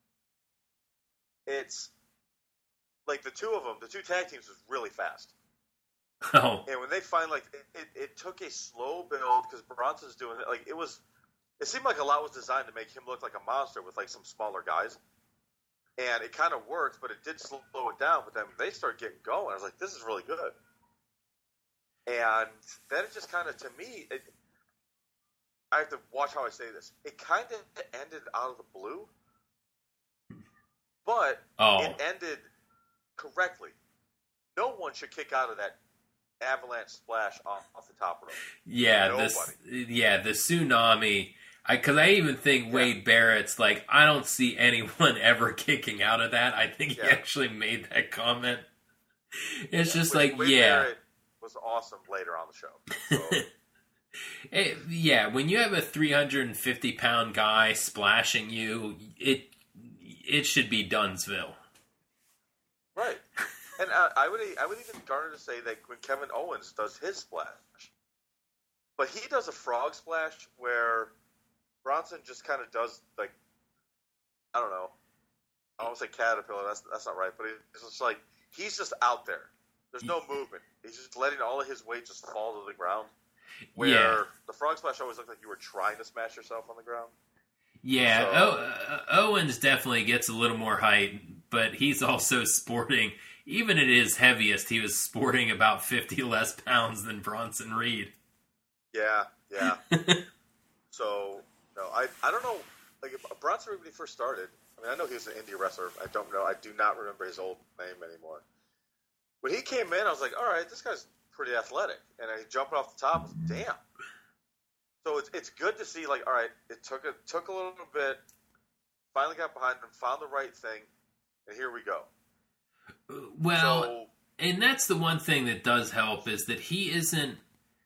Speaker 2: it's like the two of them, the two tag teams was really fast.
Speaker 1: Oh.
Speaker 2: And when they finally, it took a slow build because Bronson's doing it. Like, it seemed like a lot was designed to make him look like a monster with like some smaller guys. And it kind of worked, but it did slow it down. But then when they started getting going, I was like, this is really good. And then it just kind of, to me, I have to watch how I say this. It kind of ended out of the blue, but it ended correctly. No one should kick out of that avalanche splash off the top rope.
Speaker 1: Yeah, the tsunami. Because I even think Wade Barrett's like, I don't see anyone ever kicking out of that. I think he actually made that comment. It's just Wade
Speaker 2: Barrett was awesome later on the show. So.
Speaker 1: When you have a 350-pound guy splashing you, it should be Dunsville.
Speaker 2: Right. And I would even garner to say that when Kevin Owens does his splash, but he does a frog splash where Bronson just kind of does, like, I don't know. I won't say caterpillar. That's not right. But it's just like he's just out there. There's no movement. He's just letting all of his weight just fall to the ground. Where the frog splash always looked like you were trying to smash yourself on the ground.
Speaker 1: Yeah,
Speaker 2: So,
Speaker 1: Owens definitely gets a little more height, but he's also sporting, even at his heaviest, he was sporting about 50 less pounds than Bronson Reed.
Speaker 2: yeah, yeah. So, no, I don't know. Like, Bronson Reed, when he first started, I mean, I know he was an indie wrestler. I don't know. I do not remember his old name anymore. When he came in, I was like, all right, this guy's pretty athletic. And he jumped off the top. I was like, damn. So it's good to see, like, all right, it took a little bit, finally got behind him, found the right thing, and here we go.
Speaker 1: Well,
Speaker 2: So,
Speaker 1: and that's the one thing that does help is that he isn't.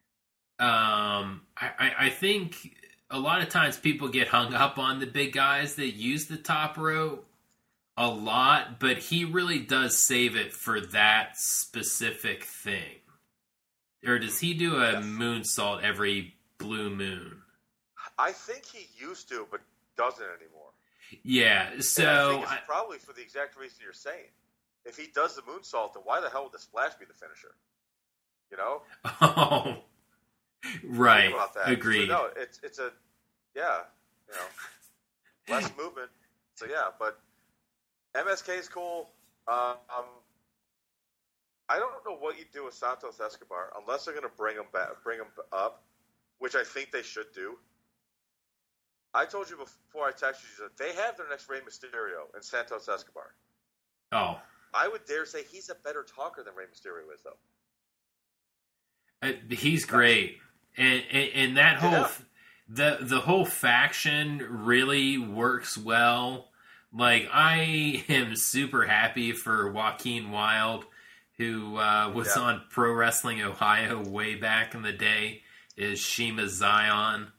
Speaker 1: I think a lot of times people get hung up on the big guys that use the top rope a lot, but he really does save it for that specific thing. Or does he do a
Speaker 2: yes.
Speaker 1: moonsault every blue moon?
Speaker 2: I think he used to, but doesn't anymore.
Speaker 1: Yeah,
Speaker 2: And I
Speaker 1: so
Speaker 2: think it's probably for the exact reason you're saying. If he does the moonsault, then why the hell would the splash be the finisher? You know?
Speaker 1: oh, right,
Speaker 2: Think about that.
Speaker 1: agreed.
Speaker 2: So, no, it's a, yeah, you know, less movement. So, yeah, but MSK is cool. I don't know what you do with Santos Escobar unless they're going to bring him up, which I think they should do. I told you before I texted you that they have their next Rey Mysterio and Santos Escobar.
Speaker 1: Oh,
Speaker 2: I would dare say he's a better talker than Rey Mysterio is, though.
Speaker 1: he's great, and that whole the whole faction really works well. Like, I am super happy for Joaquin Wilde, who was on Pro Wrestling Ohio way back in the day, is Shima Zion.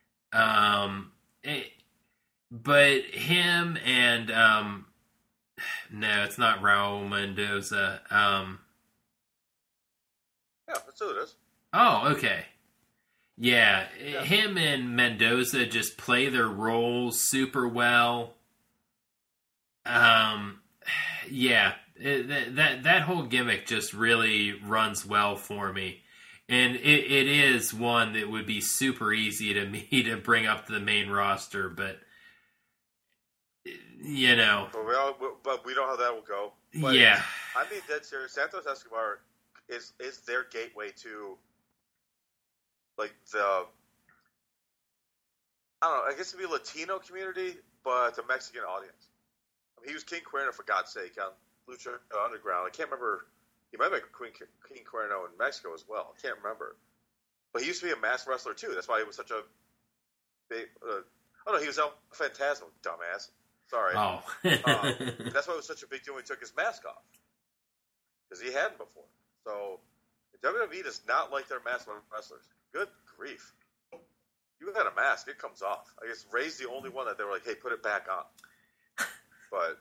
Speaker 1: But him and no, it's not Raul Mendoza.
Speaker 2: Yeah, that's who it is.
Speaker 1: Oh, okay. Yeah, him and Mendoza just play their roles super well. Yeah, that whole gimmick just really runs well for me. And it is one that would be super easy to me to bring up to the main roster, but you know.
Speaker 2: But we know how that will go. But
Speaker 1: yeah.
Speaker 2: I'm being dead serious. Santos Escobar is their gateway to, like, the, I don't know, I guess it'd be a Latino community, but a Mexican audience. I mean, he was King Cuerno, for God's sake, on Lucha Underground. I can't remember. He might have been King Cuerno in Mexico as well. I can't remember. But he used to be a masked wrestler, too. That's why he was such a big... oh, no, he was El Phantasmo, dumbass. Sorry.
Speaker 1: Oh.
Speaker 2: That's why it was such a big deal when he took his mask off. Because he hadn't before. So, WWE does not like their masked wrestlers. Good grief. You got a mask, it comes off. I guess Ray's the only one that they were like, hey, put it back on. But...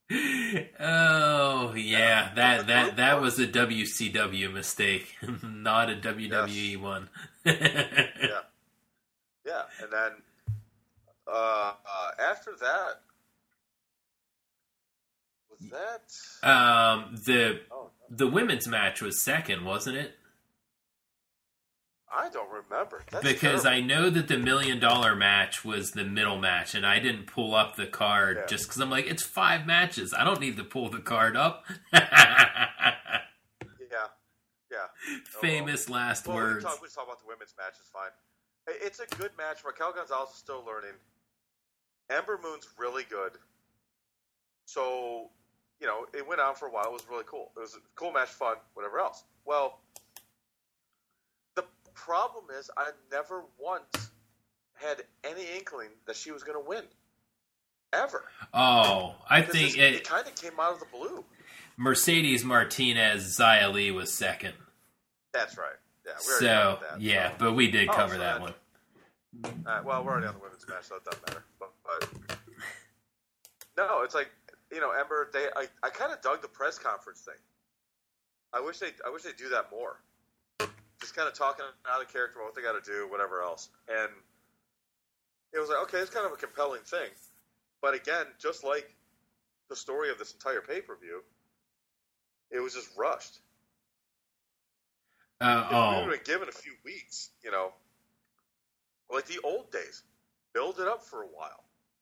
Speaker 1: oh yeah, that was a WCW mistake, not a WWE one.
Speaker 2: yeah, and then after that, was that
Speaker 1: the women's match was second, wasn't it?
Speaker 2: I don't remember. That's
Speaker 1: because
Speaker 2: terrible.
Speaker 1: I know that the $1 million match was the middle match, and I didn't pull up the card just because I'm like, it's 5 matches. I don't need to pull the card up.
Speaker 2: yeah.
Speaker 1: Famous last words.
Speaker 2: We can talk about the women's match. It's fine. It's a good match. Raquel Gonzalez is still learning. Ember Moon's really good. So, you know, it went on for a while. It was really cool. It was a cool match, fun, whatever else. Well, problem is I never once had any inkling that she was going to win. Ever.
Speaker 1: Oh, I think
Speaker 2: it kind of came out of the blue.
Speaker 1: Mercedes Martinez, Xia Li was second.
Speaker 2: That's right. Yeah,
Speaker 1: we already covered that. Yeah, but we did cover that one.
Speaker 2: Well, we're already on the women's match, so it doesn't matter. But no, it's like, you know, Ember. I kind of dug the press conference thing. I wish they do that more. Just kind of talking out of character, what they got to do, whatever else. And it was like, okay, it's kind of a compelling thing. But again, just like the story of this entire pay-per-view, it was just rushed. If we would have been given a few weeks, you know, like the old days, build it up for a while.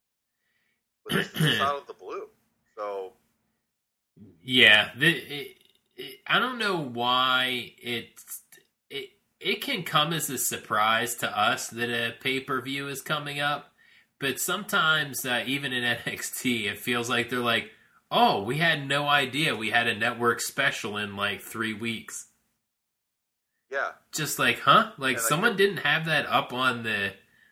Speaker 2: But this is just out of the blue. So
Speaker 1: yeah, I don't know why it can come as a surprise to us that a pay-per-view is coming up, but sometimes even in NXT, it feels like they're like, oh, we had no idea we had a network special in like 3 weeks.
Speaker 2: Yeah.
Speaker 1: Just like, huh? Like someone didn't have that up on the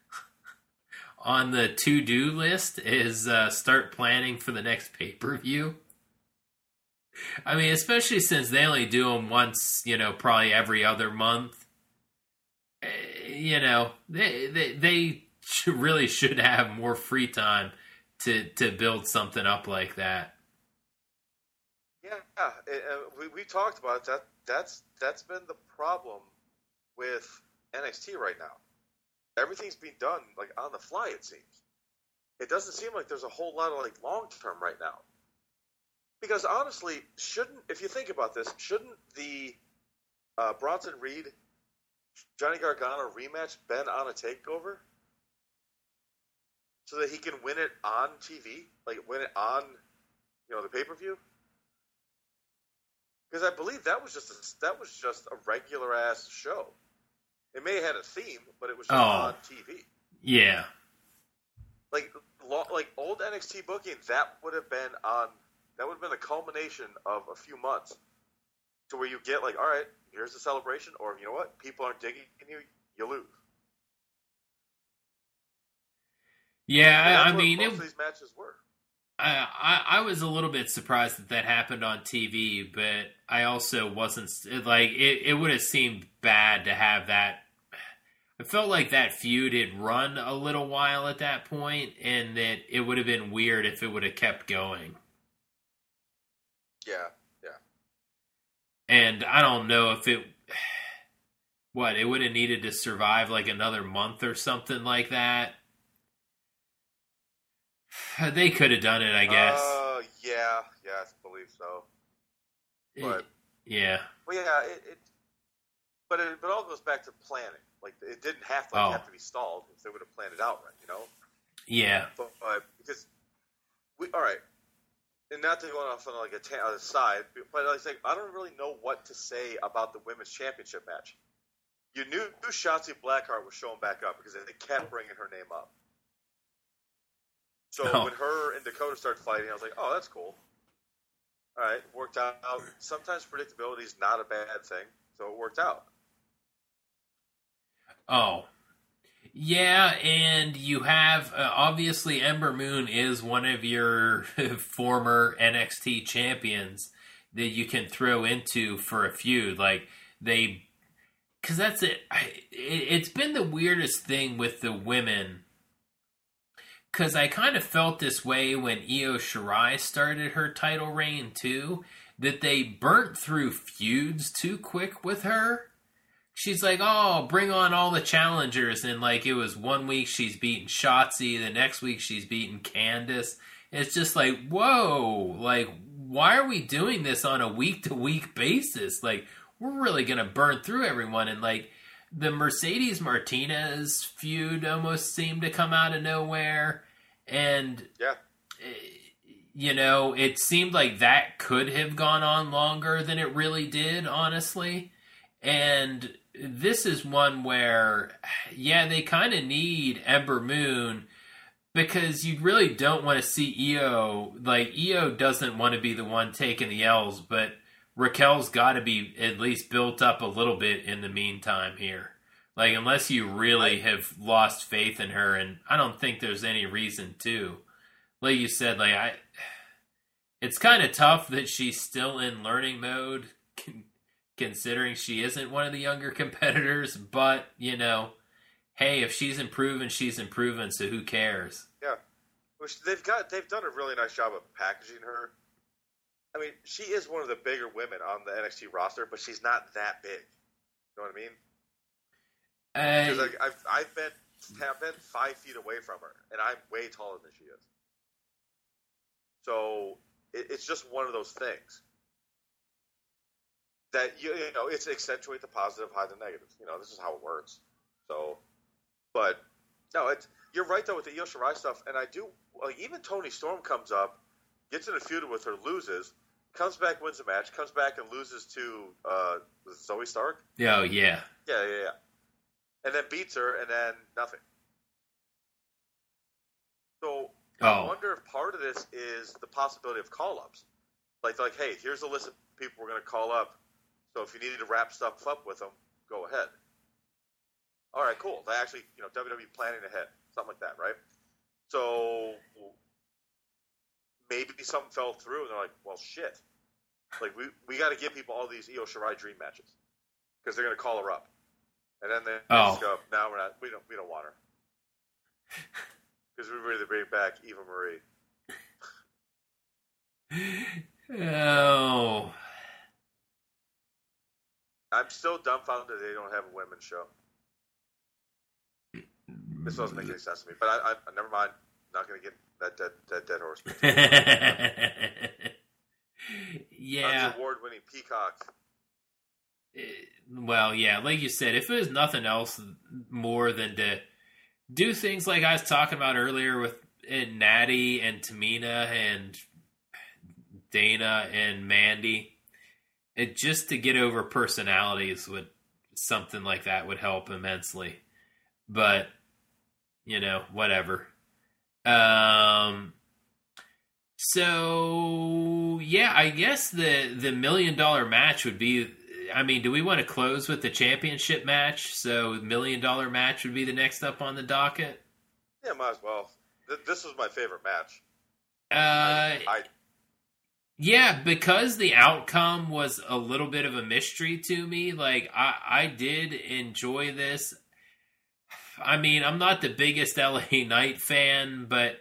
Speaker 1: to-do list is start planning for the next pay-per-view. I mean, especially since they only do them once, probably every other month. They really should have more free time to build something up like that.
Speaker 2: Yeah, we talked about it. That's been the problem with NXT right now. Everything's being done like on the fly. It seems. It doesn't seem like there's a whole lot of like long term right now. Because honestly, if you think about this, shouldn't the Bronson Reed Johnny Gargano rematch been on a takeover so that he can win it on TV, like win it on the pay-per-view? Because I believe that was just a regular ass show. It may have had a theme, but it was just on TV.
Speaker 1: Yeah.
Speaker 2: Like old NXT booking, that would have been the culmination of a few months to where you get like, all right, here's the celebration, or you know what, people aren't digging you, you lose.
Speaker 1: Yeah, I mean,
Speaker 2: most of these matches were.
Speaker 1: I was a little bit surprised that happened on TV, but I also wasn't like it would have seemed bad to have that. I felt like that feud had run a little while at that point, and that it would have been weird if it would have kept going.
Speaker 2: Yeah.
Speaker 1: And I don't know if it would have needed to survive like another month or something like that. They could have done it, I guess.
Speaker 2: Yeah, I believe so. But
Speaker 1: yeah.
Speaker 2: Well, yeah, but it all goes back to planning. Like it didn't have to be stalled if they would have planned it out right,
Speaker 1: Yeah.
Speaker 2: But because all right. And not to go off on like a side, but I don't really know what to say about the women's championship match. You knew Shotzi Blackheart was showing back up because they kept bringing her name up. So when her and Dakota started fighting, I was like, oh, that's cool. All right, worked out. Sometimes predictability is not a bad thing, so it worked out.
Speaker 1: Oh. Yeah, and you have, obviously, Ember Moon is one of your former NXT champions that you can throw into for a feud. Like, because that's it. It's been the weirdest thing with the women. Because I kind of felt this way when Io Shirai started her title reign, too. That they burnt through feuds too quick with her. She's like, oh, bring on all the challengers. And, like, it was 1 week she's beating Shotzi. The next week she's beating Candice. It's just like, whoa. Like, why are we doing this on a week-to-week basis? Like, we're really going to burn through everyone. And, like, the Mercedes Martinez feud almost seemed to come out of nowhere. And,
Speaker 2: yeah.
Speaker 1: It seemed like that could have gone on longer than it really did, honestly. And this is one where, yeah, they kind of need Ember Moon because you really don't want to see Io. Like, Io doesn't want to be the one taking the L's, but Raquel's got to be at least built up a little bit in the meantime here. Like, unless you really have lost faith in her, and I don't think there's any reason to. Like you said, it's kind of tough that she's still in learning mode, considering she isn't one of the younger competitors, but, hey, if she's improving, so who cares?
Speaker 2: Yeah. Which they've done a really nice job of packaging her. I mean, she is one of the bigger women on the NXT roster, but she's not that big. You know what I mean? Because I've been 5 feet away from her, and I'm way taller than she is. So it's just one of those things that it's accentuate the positive, hide the negatives. This is how it works. So, but No, you're right though with the Io Shirai stuff, and I do like even Tony Storm comes up, gets in a feud with her, loses, comes back, wins the match, comes back and loses to Zoe Stark.
Speaker 1: Oh yeah.
Speaker 2: Yeah, and then beats her, and then nothing. So I wonder if part of this is the possibility of call-ups, like hey, here's a list of people we're going to call up. So if you needed to wrap stuff up with them, go ahead. All right, cool. They actually, WWE planning ahead, something like that, right? So maybe something fell through, and they're like, "Well, shit! Like we got to give people all these Io Shirai dream matches because they're going to call her up." And then they just go, "No, we're not. We don't want her because we're ready to bring back Eva Marie."
Speaker 1: Oh.
Speaker 2: I'm still dumbfounded they don't have a women's show. This doesn't make any sense to me, but I never mind. Not going to get that dead horse.
Speaker 1: Yeah.
Speaker 2: Award-winning Peacock.
Speaker 1: Well, yeah, like you said, if it was nothing else more than to do things like I was talking about earlier with Natty and Tamina and Dana and Mandy, just to get over personalities something like that would help immensely. But whatever. So yeah, I guess the $1 million match would be. I mean, do we want to close with the championship match? So $1 million match would be the next up on the docket.
Speaker 2: Yeah, might as well. This was my favorite match.
Speaker 1: Yeah, because the outcome was a little bit of a mystery to me. Like I did enjoy this. I mean, I'm not the biggest LA Knight fan, but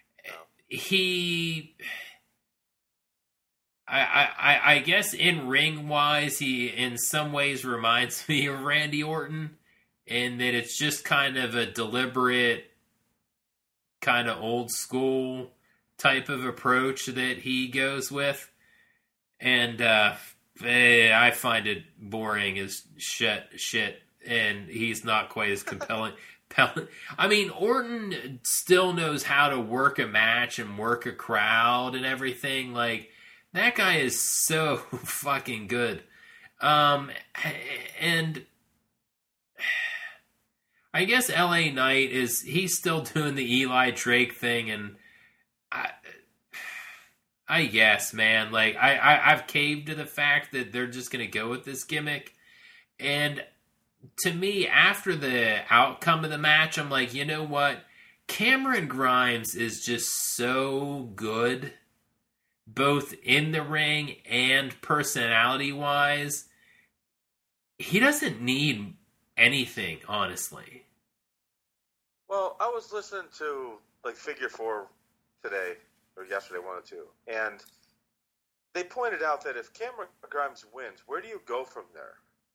Speaker 1: I guess in ring wise, he in some ways reminds me of Randy Orton, in that it's just kind of a deliberate, kind of old school type of approach that he goes with, and I find it boring as shit. And he's not quite as compelling. I mean, Orton still knows how to work a match and work a crowd and everything. Like, that guy is so fucking good. And I guess LA Knight he's still doing the Eli Drake thing, and I guess, man, like, I've caved to the fact that they're just going to go with this gimmick. And to me, after the outcome of the match, I'm like, you know what? Cameron Grimes is just so good, both in the ring and personality-wise. He doesn't need anything, honestly.
Speaker 2: Well, I was listening to, Figure 4 today, or yesterday, one or two, and they pointed out that if Cameron Grimes wins, where do you go from there?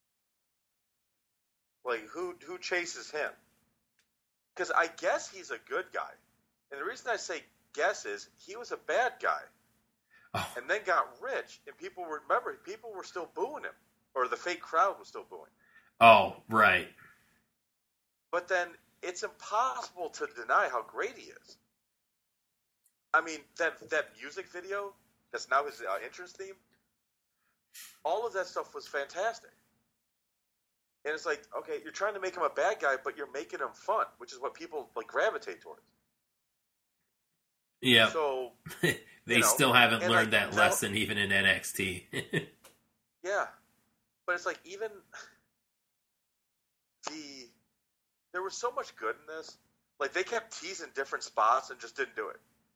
Speaker 2: Like, who chases him? Because I guess he's a good guy. And the reason I say guess is he was a bad guy. Oh. And then got rich, and people were still booing him. Or the fake crowd was still booing.
Speaker 1: Oh, right.
Speaker 2: But then it's impossible to deny how great he is. I mean, that music video, that's now his entrance theme, all of that stuff was fantastic. And it's like, okay, you're trying to make him a bad guy, but you're making him fun, which is what people gravitate towards.
Speaker 1: Yeah.
Speaker 2: So
Speaker 1: they still haven't learned that lesson even in NXT.
Speaker 2: Yeah. But it's like even there was so much good in this. Like, they kept teasing different spots and just didn't do it.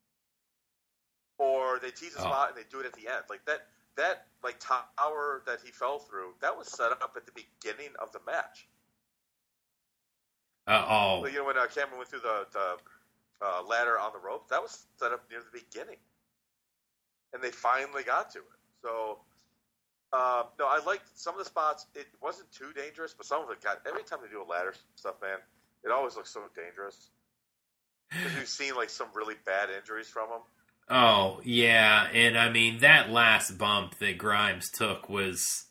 Speaker 2: Or they tease a spot and they do it at the end. Like that tower that he fell through, that was set up at the beginning of the match. So, when Cameron went through the ladder on the rope, that was set up near the beginning. And they finally got to it. So, no, I liked some of the spots. It wasn't too dangerous, but some of it every time they do a ladder stuff, man, it always looks so dangerous. Because we've seen, some really bad injuries from them.
Speaker 1: Oh, yeah, and I mean, that last bump that Grimes took was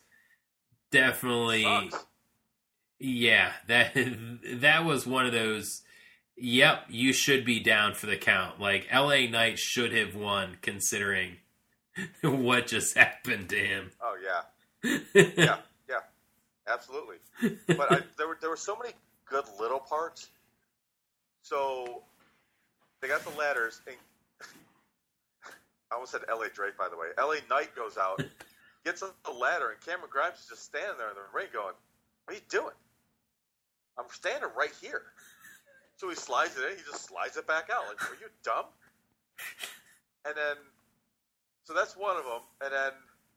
Speaker 1: definitely...
Speaker 2: Sucks.
Speaker 1: Yeah, that was one of those Yep, you should be down for the count. Like, LA Knight should have won, considering what just happened to him.
Speaker 2: Oh yeah, yeah, yeah, absolutely. But there were so many good little parts. So they got the ladders, and I almost said L.A. Drake, by the way. L.A. Knight goes out, gets on the ladder, and Cameron Grimes is just standing there in the ring going, "What are you doing? I'm standing right here." So he slides it in. He just slides it back out. Like, are you dumb? And then, so that's one of them. And then,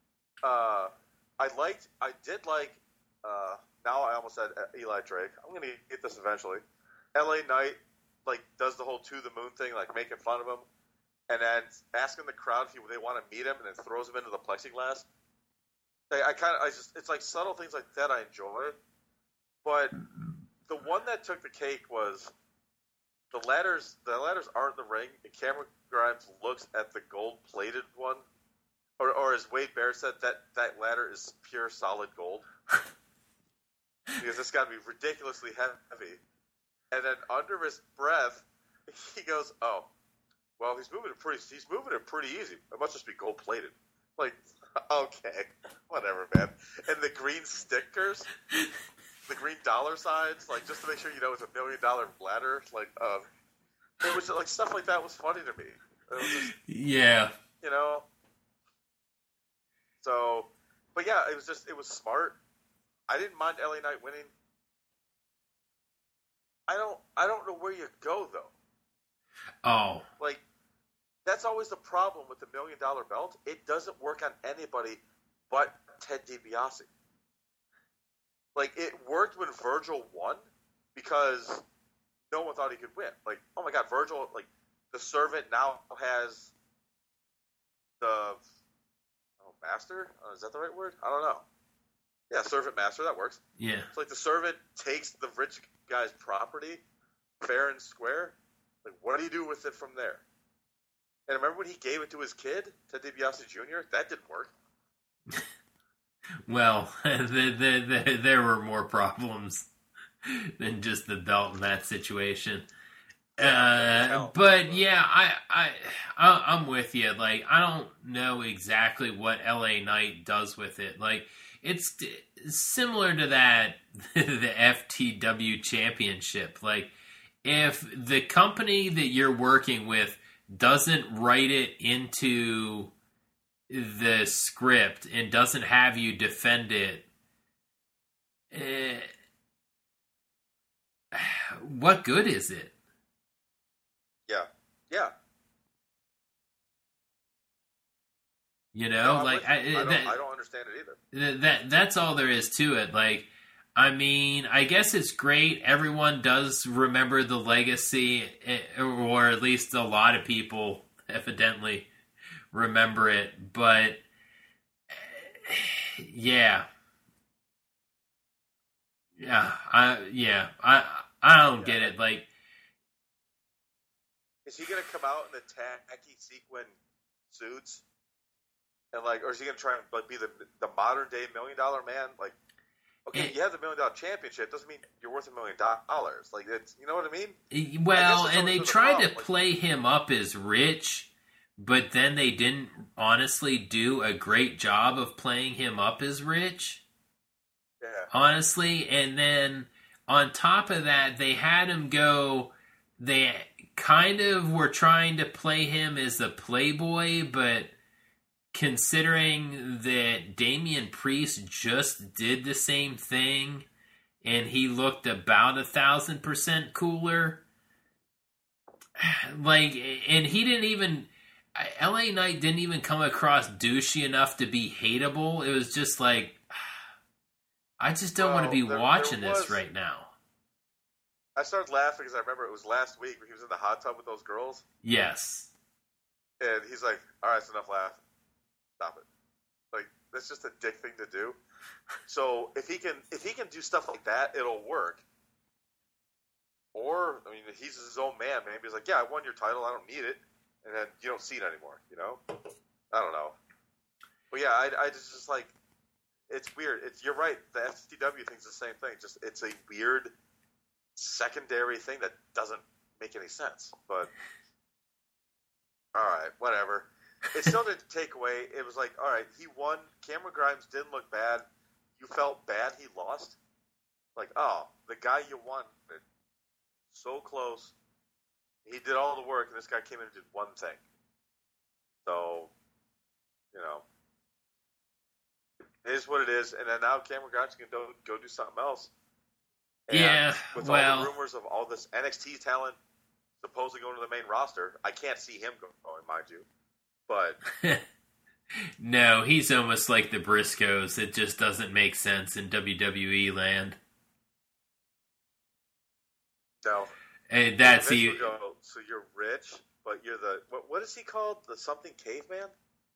Speaker 2: I did like. Now I almost said Eli Drake. I'm gonna get this eventually. L.A. Knight like does the whole to the moon thing, like making fun of him, and then asking the crowd if they want to meet him, and then throws him into the plexiglass. It's like subtle things like that I enjoy. But the one that took the cake was the ladders. The ladders aren't in the ring. And Cameron Grimes looks at the gold-plated one, or as Wade Bear said, that ladder is pure solid gold. Because it's got to be ridiculously heavy. And then under his breath, he goes, "Oh, well, he's moving it pretty easy. It must just be gold plated." Like, okay, whatever, man. And the green stickers, the green dollar signs, like just to make sure you know it's $1 million ladder. Like, it was like stuff like that was funny to me. It was just,
Speaker 1: yeah,
Speaker 2: you know. So, but yeah, it was smart. I didn't mind LA Knight winning. I don't know where you go though.
Speaker 1: Oh,
Speaker 2: like that's always the problem with the $1 million belt. It doesn't work on anybody but Ted DiBiase. Like it worked when Virgil won because no one thought he could win. Like, oh my God, Virgil! Like the servant now has the master. Is that the right word? I don't know. Yeah, servant master, that works.
Speaker 1: Yeah.
Speaker 2: It's like the servant takes the rich guy's property, fair and square. Like, what do you do with it from there? And remember when he gave it to his kid, Ted DiBiase Jr.? That didn't work.
Speaker 1: Well, there were more problems than just the belt in that situation. But yeah, I'm with you. Like, I don't know exactly what LA Knight does with it. Like, it's similar to that, the FTW championship. Like, if the company that you're working with doesn't write it into the script and doesn't have you defend it, what good is it?
Speaker 2: Yeah.
Speaker 1: You know,
Speaker 2: no, I don't understand it either.
Speaker 1: That's all there is to it. Like, I mean, I guess it's great. Everyone does remember the legacy, or at least a lot of people evidently remember it. But I don't get it. Like,
Speaker 2: is he going to come out in the tacky sequin suits? And like, or is he going to try and like be the modern day $1 million man? Like, okay, you have the $1 million championship. Doesn't mean you're worth $1 million. Like, it's, you know what I mean?
Speaker 1: Well, and they tried to play him up as rich, but then they didn't honestly do a great job of playing him up as rich.
Speaker 2: Yeah.
Speaker 1: Honestly, and then on top of that, they had him go. They kind of were trying to play him as a playboy, but considering that Damian Priest just did the same thing and he looked about 1,000% cooler, like, and he didn't even, LA Knight didn't even come across douchey enough to be hateable. It was just like, I just don't want to be watching this right now.
Speaker 2: I started laughing because I remember it was last week when he was in the hot tub with those girls.
Speaker 1: Yes.
Speaker 2: And he's like, all right, it's enough laugh. Stop it. Like, that's just a dick thing to do. So if he can do stuff like that, it'll work. Or, I mean, he's his own man. Maybe he's like, yeah, I won your title. I don't need it. And then you don't see it anymore, you know? I don't know. But yeah, I just like, it's weird. You're right. The FTW thing's the same thing. Just, it's a weird secondary thing that doesn't any sense. But all right, whatever. It still didn't take away. It was like, all right, he won. Cameron Grimes didn't look bad. You felt bad he lost. Like, oh, the guy you won, so close. He did all the work, and this guy came in and did one thing. So, it is what it is. And then now Cameron Grimes can go do something else. And with all the rumors of all this NXT talent supposedly going to the main roster, I can't see him going, mind you. But
Speaker 1: no, he's almost like the Briscoes. It just doesn't make sense in WWE land.
Speaker 2: No.
Speaker 1: And that's
Speaker 2: you. So you're rich, but you're the what is he called? The something caveman?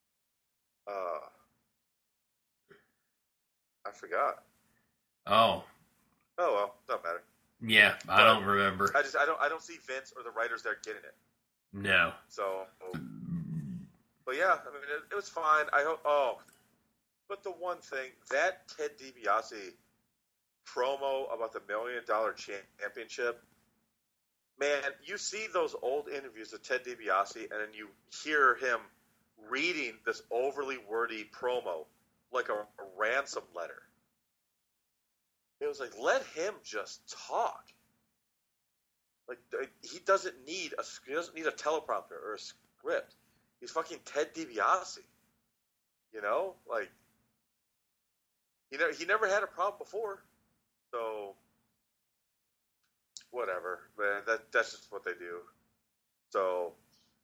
Speaker 2: I forgot.
Speaker 1: Oh.
Speaker 2: Oh well, doesn't matter.
Speaker 1: Yeah, I don't remember.
Speaker 2: I don't see Vince or the writers there getting it.
Speaker 1: No.
Speaker 2: So, but yeah, I mean it was fine. I hope. Oh, but the one thing that Ted DiBiase promo about the $1 Million Championship. Man, you see those old interviews of Ted DiBiase, and then you hear him reading this overly wordy promo like a ransom letter. It was like, let him just talk. Like he doesn't need a teleprompter or a script. He's fucking Ted DiBiase. Like he never had a problem before. So. Whatever, man. That's just what they do. So,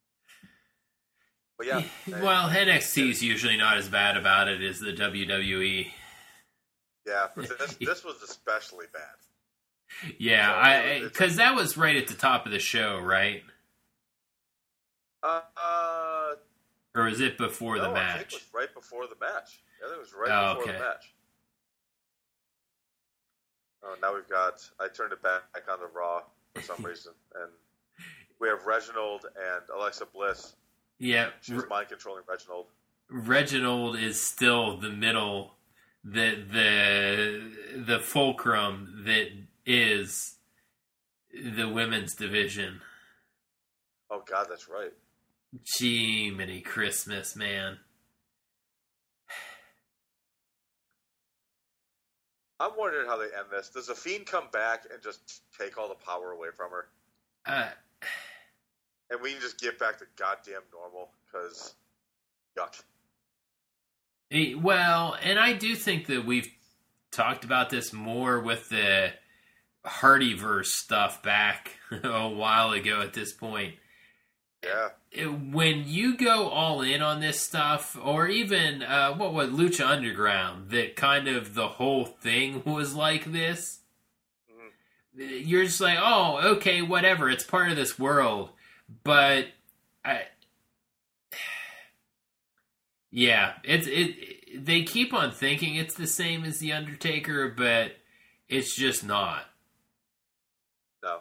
Speaker 2: but yeah.
Speaker 1: Well, NXT is usually not as bad about it as the WWE.
Speaker 2: Yeah, but this was especially bad.
Speaker 1: Yeah, because that was right at the top of the show, right? Or is it before the match?
Speaker 2: I think it was right before the match. I think it was right before the match. Oh, now I turned it back on the Raw for some reason. And we have Reginald and Alexa Bliss.
Speaker 1: Yeah.
Speaker 2: She was mind-controlling Reginald.
Speaker 1: Reginald is still the middle, the fulcrum that is the women's division.
Speaker 2: Oh, God, that's right.
Speaker 1: Gee, many Christmas, man.
Speaker 2: I'm wondering how they end this. Does the Fiend come back and just take all the power away from her? And we can just get back to goddamn normal, because yuck.
Speaker 1: Well, and I do think that we've talked about this more with the Hardyverse stuff back a while ago at this point.
Speaker 2: Yeah.
Speaker 1: When you go all in on this stuff, or even, what was Lucha Underground, that kind of the whole thing was like this, you're just like, oh, okay, whatever, it's part of this world. But, yeah, they keep on thinking it's the same as The Undertaker, but it's just not.
Speaker 2: No.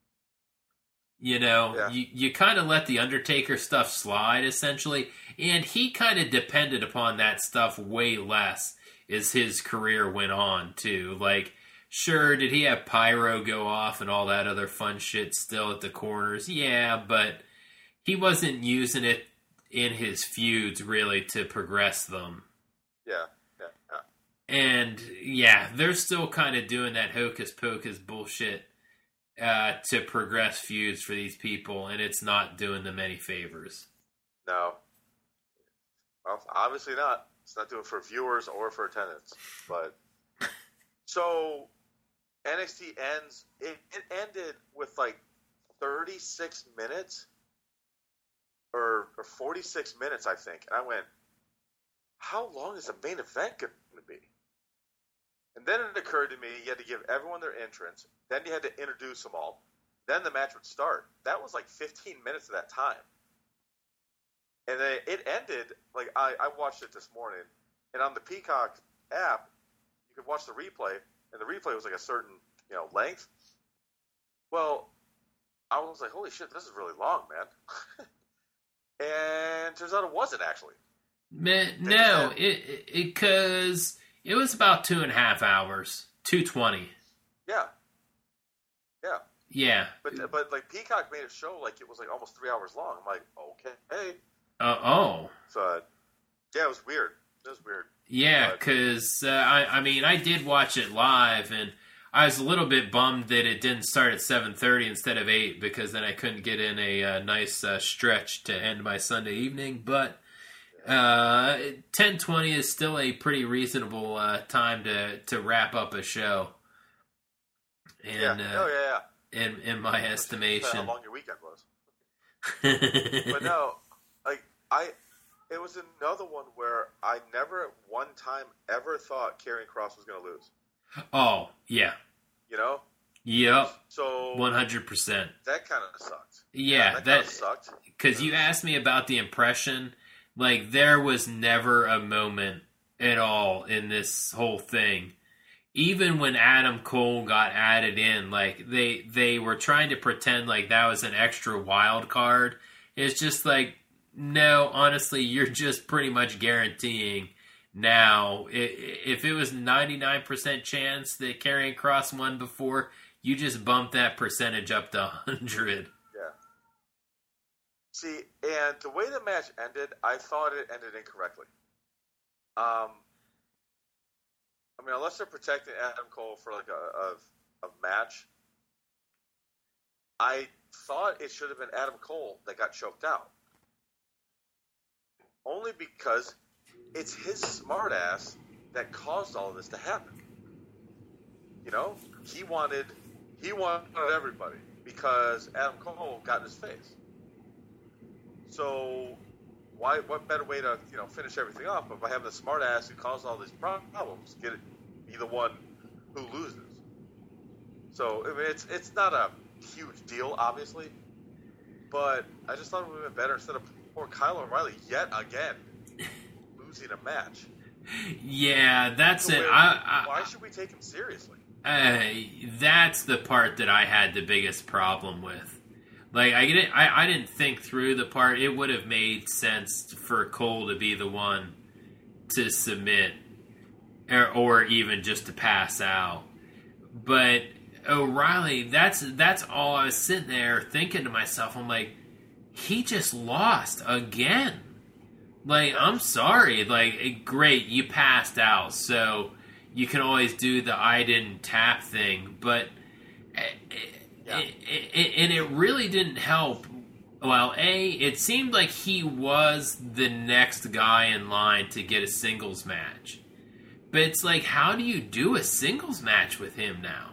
Speaker 1: You kind of let the Undertaker stuff slide, essentially, and he kind of depended upon that stuff way less as his career went on, too. Like, sure, did he have pyro go off and all that other fun shit still at the corners? Yeah, but he wasn't using it in his feuds, really, to progress them.
Speaker 2: Yeah.
Speaker 1: And, yeah, they're still kind of doing that hocus-pocus bullshit to progress feuds for these people, and it's not doing them any favors.
Speaker 2: No. Well, obviously not. It's not doing it for viewers or for attendance. But so NXT ends. It ended with like 36 minutes or 46 minutes, I think. And I went, how long is the main event going to be? And then it occurred to me, you had to give everyone their entrance. Then you had to introduce them all. Then the match would start. That was like 15 minutes of that time. And then it ended, like I watched it this morning, and on the Peacock app, you could watch the replay, and the replay was like a certain, length. Well, I was like, holy shit, this is really long, man. And turns out it wasn't actually.
Speaker 1: No, because it was about 2.5 hours, 2:20.
Speaker 2: Yeah.
Speaker 1: Yeah.
Speaker 2: But like Peacock made it show like it was like almost 3 hours long. I'm like, okay.
Speaker 1: Oh.
Speaker 2: So yeah, it was weird. It was weird.
Speaker 1: Yeah, because I mean, I did watch it live, and I was a little bit bummed that it didn't start at 7:30 instead of 8, because then I couldn't get in a nice stretch to end my Sunday evening. But 10:20 is still a pretty reasonable time to wrap up a show. And, in my estimation,
Speaker 2: how long your weekend was. But no, like it was another one where I never at one time ever thought Karrion Kross was going to lose.
Speaker 1: Oh, yeah.
Speaker 2: You know?
Speaker 1: Yep.
Speaker 2: So
Speaker 1: 100%.
Speaker 2: That kind of sucked.
Speaker 1: Yeah,
Speaker 2: that kind of sucked.
Speaker 1: Because you asked me about the impression, like there was never a moment at all in this whole thing. Even when Adam Cole got added in, like they were trying to pretend like that was an extra wild card. It's just like, no, honestly, you're just pretty much guaranteeing now. If it was 99% chance that Karrion Kross won before, you just bump that percentage up to 100.
Speaker 2: Yeah. See, and the way the match ended, I thought it ended incorrectly. I mean, unless they're protecting Adam Cole for like a match, I thought it should have been Adam Cole that got choked out. Only because it's his smartass that caused all of this to happen. You know, he wanted everybody because Adam Cole got in his face. So what better way to finish everything off but by having the smartass who caused all these problems be the one who loses? So I mean, it's not a huge deal, obviously, but I just thought it would have been better instead of poor Kyle O'Reilly yet again losing a match.
Speaker 1: Yeah, that's it.
Speaker 2: Why should we take him seriously?
Speaker 1: That's the part that I had the biggest problem with. Like, I didn't think through the part. It would have made sense for Cole to be the one to submit, or even just to pass out. But O'Reilly, that's all I was sitting there thinking to myself. I'm like, he just lost again. Like, I'm sorry. Like, great, you passed out, so you can always do the I didn't tap thing. But it really didn't help. Well, it seemed like he was the next guy in line to get a singles match. But it's like, how do you do a singles match with him now?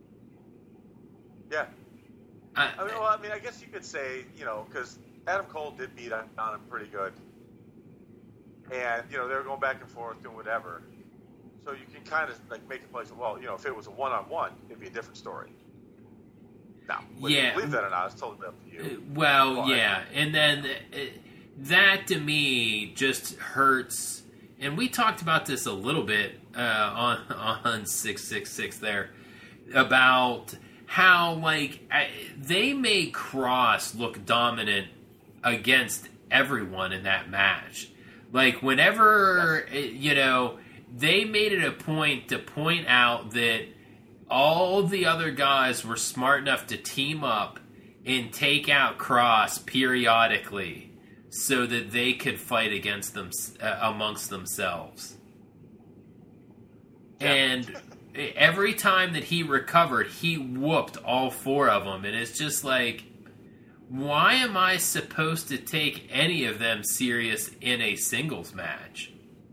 Speaker 2: Yeah. I mean, I guess you could say, because Adam Cole did beat on him pretty good. And, they were going back and forth, doing whatever. So you can kind of, like, make a place, well, if it was a one-on-one, it'd be a different story. Now, whether you believe that or not, it's totally up to you.
Speaker 1: Well, yeah. And then that, to me, just hurts. And we talked about this a little bit on 666 there, about how, like, they made Kross look dominant against everyone in that match. Like, whenever, they made it a point to point out that all the other guys were smart enough to team up and take out Kross periodically so that they could fight against them amongst themselves. Yeah. And every time that he recovered, he whooped all four of them. And it's just like, why am I supposed to take any of them serious in a singles match?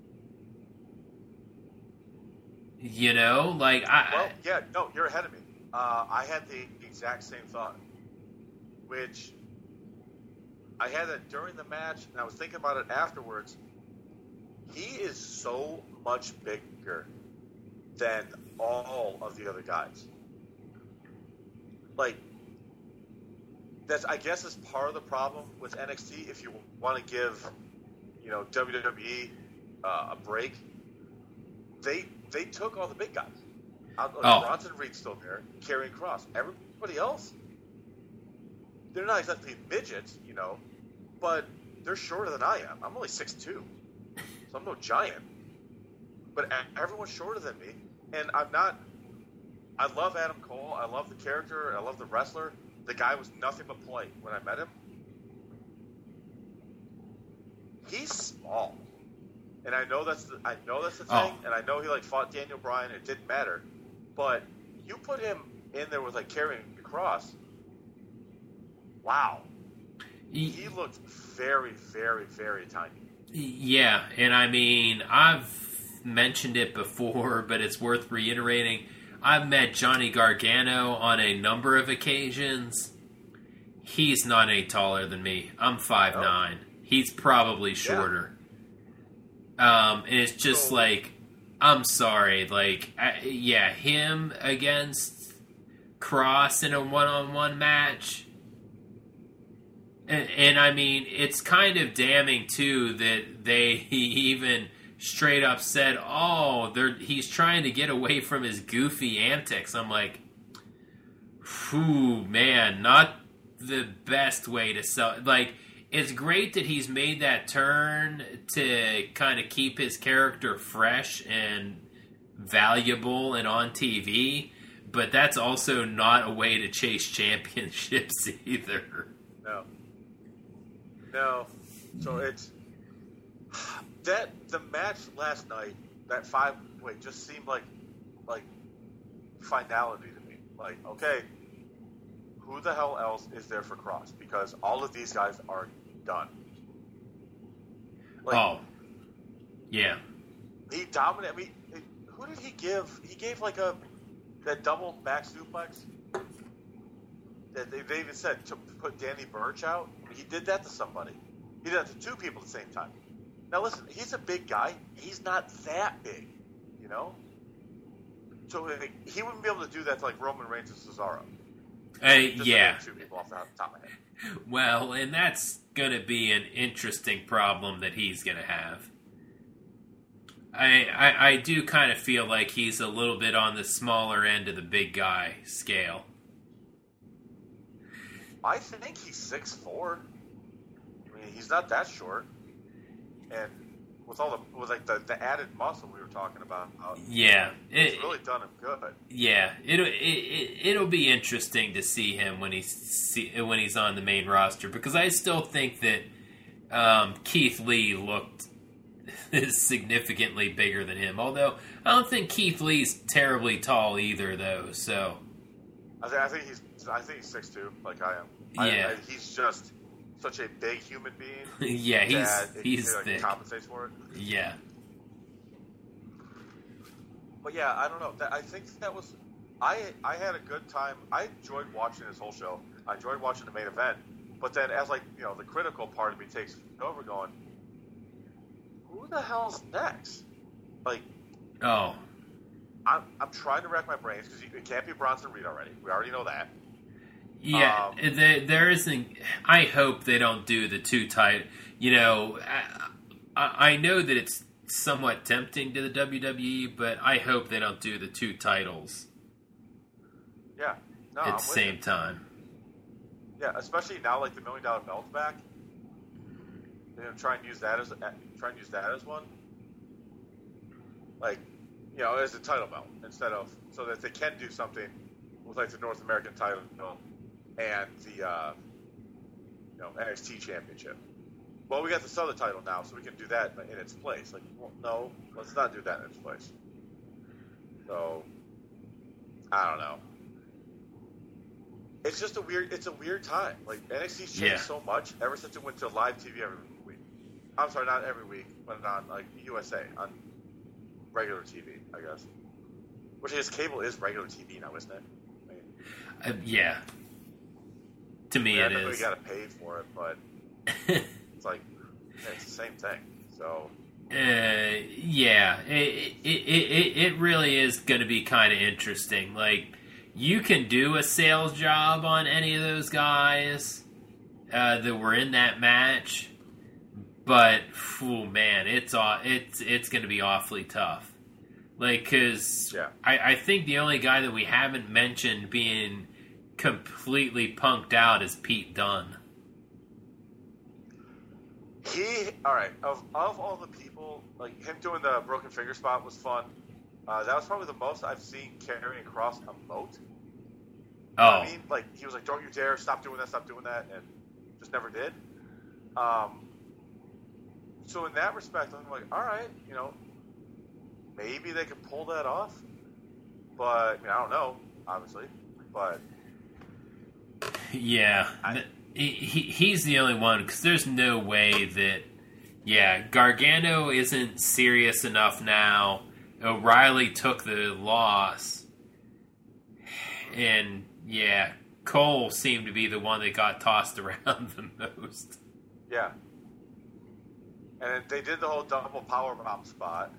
Speaker 1: Like
Speaker 2: you're ahead of me. I had the exact same thought, which I had that during the match, and I was thinking about it afterwards. He is so much bigger than all of the other guys. Like, I guess is part of the problem with NXT. If you want to give, WWE a break, they took all the big guys. Bronson Reed's still there. Karrion Kross. Everybody else, they're not exactly midgets, but they're shorter than I am. I'm only 6'2", so I'm no giant. But everyone's shorter than me, and I'm not I love Adam Cole. I love the character. I love the wrestler. The guy was nothing but polite when I met him. He's small, and I know that's the thing. And I know he fought Daniel Bryan. It didn't matter, but you put him in there with carrying the cross. Wow, he looked very, very, very tiny.
Speaker 1: Yeah, and I mean, I've mentioned it before, but it's worth reiterating. I've met Johnny Gargano on a number of occasions. He's not any taller than me. I'm 5'9". He's probably shorter. Yeah. And it's just I'm sorry. Him against Cross in a one-on-one match. And I mean, it's kind of damning, too, that they even straight up said, he's trying to get away from his goofy antics. I'm like, whew, man, not the best way to sell. It's great that he's made that turn to kind of keep his character fresh and valuable and on TV, but that's also not a way to chase championships either.
Speaker 2: No. So it's the match last night, that 5-way just seemed like finality to me. Okay, who the hell else is there for Cross? Because all of these guys are done.
Speaker 1: Yeah.
Speaker 2: He dominated. I mean, who did he give? He gave that double back suplex. That they even said to put Danny Burch out. He did that to somebody. He did that to two people at the same time. Now listen, he's a big guy. He's not that big, you know? So he wouldn't be able to do that to Roman Reigns and Cesaro.
Speaker 1: Yeah.
Speaker 2: Two people off the top of my head.
Speaker 1: Well, and that's going to be an interesting problem that he's going to have. I do kind of feel like he's a little bit on the smaller end of the big guy scale.
Speaker 2: I think he's 6'4". I mean, he's not that short. And with the added muscle we were talking about, it's really done him good.
Speaker 1: Yeah, it'll be interesting to see him when he's on the main roster, because I still think that Keith Lee looked significantly bigger than him. Although I don't think Keith Lee's terribly tall either, though. So
Speaker 2: I think he's 6'2", like I am. He's just such a big human being.
Speaker 1: Yeah, he's thick.
Speaker 2: He compensates for it.
Speaker 1: Yeah.
Speaker 2: But yeah, I don't know. I think that was. I had a good time. I enjoyed watching this whole show. I enjoyed watching the main event. But then, as the critical part of me takes over, going, who the hell's next? I'm trying to rack my brains because it can't be Bronson Reed already. We already know that.
Speaker 1: Yeah, there isn't. I hope they don't do the two title. I know that it's somewhat tempting to the WWE, but I hope they don't do the two titles.
Speaker 2: Yeah, no,
Speaker 1: at the same time.
Speaker 2: Yeah, especially now, the $1 million belt's back. They're gonna try and use that as one. As a title belt instead of, so that they can do something with the North American title and the NXT Championship. Well, we got the Southern title now, so we can do that in its place. No, let's not do that in its place. So, I don't know. It's just a weird time. NXT's changed so much ever since it went to live TV every week. I'm sorry, not every week, but on USA, on regular TV, I guess. Which is, cable is regular TV now, isn't it?
Speaker 1: Yeah. To me, it is.
Speaker 2: We got to pay for it, but it's it's the same thing. So.
Speaker 1: Yeah, it really is going to be kind of interesting. You can do a sales job on any of those guys that were in that match, but man, it's going to be awfully tough. Because I think the only guy that we haven't mentioned being completely punked out is Pete Dunne. All
Speaker 2: right, of all the people, him doing the broken finger spot was fun. That was probably the most I've seen Karrion Kross emote.
Speaker 1: Oh,
Speaker 2: I mean, like, he was like, "Don't you dare! Stop doing that," and just never did. So in that respect, I'm like, all right, maybe they could pull that off. But I mean, I don't know, obviously. But
Speaker 1: yeah, he's the only one, because there's no way that. Yeah, Gargano isn't serious enough now. O'Reilly took the loss. And, yeah, Cole seemed to be the one that got tossed around the most.
Speaker 2: Yeah. And they did the whole double powerbomb spot.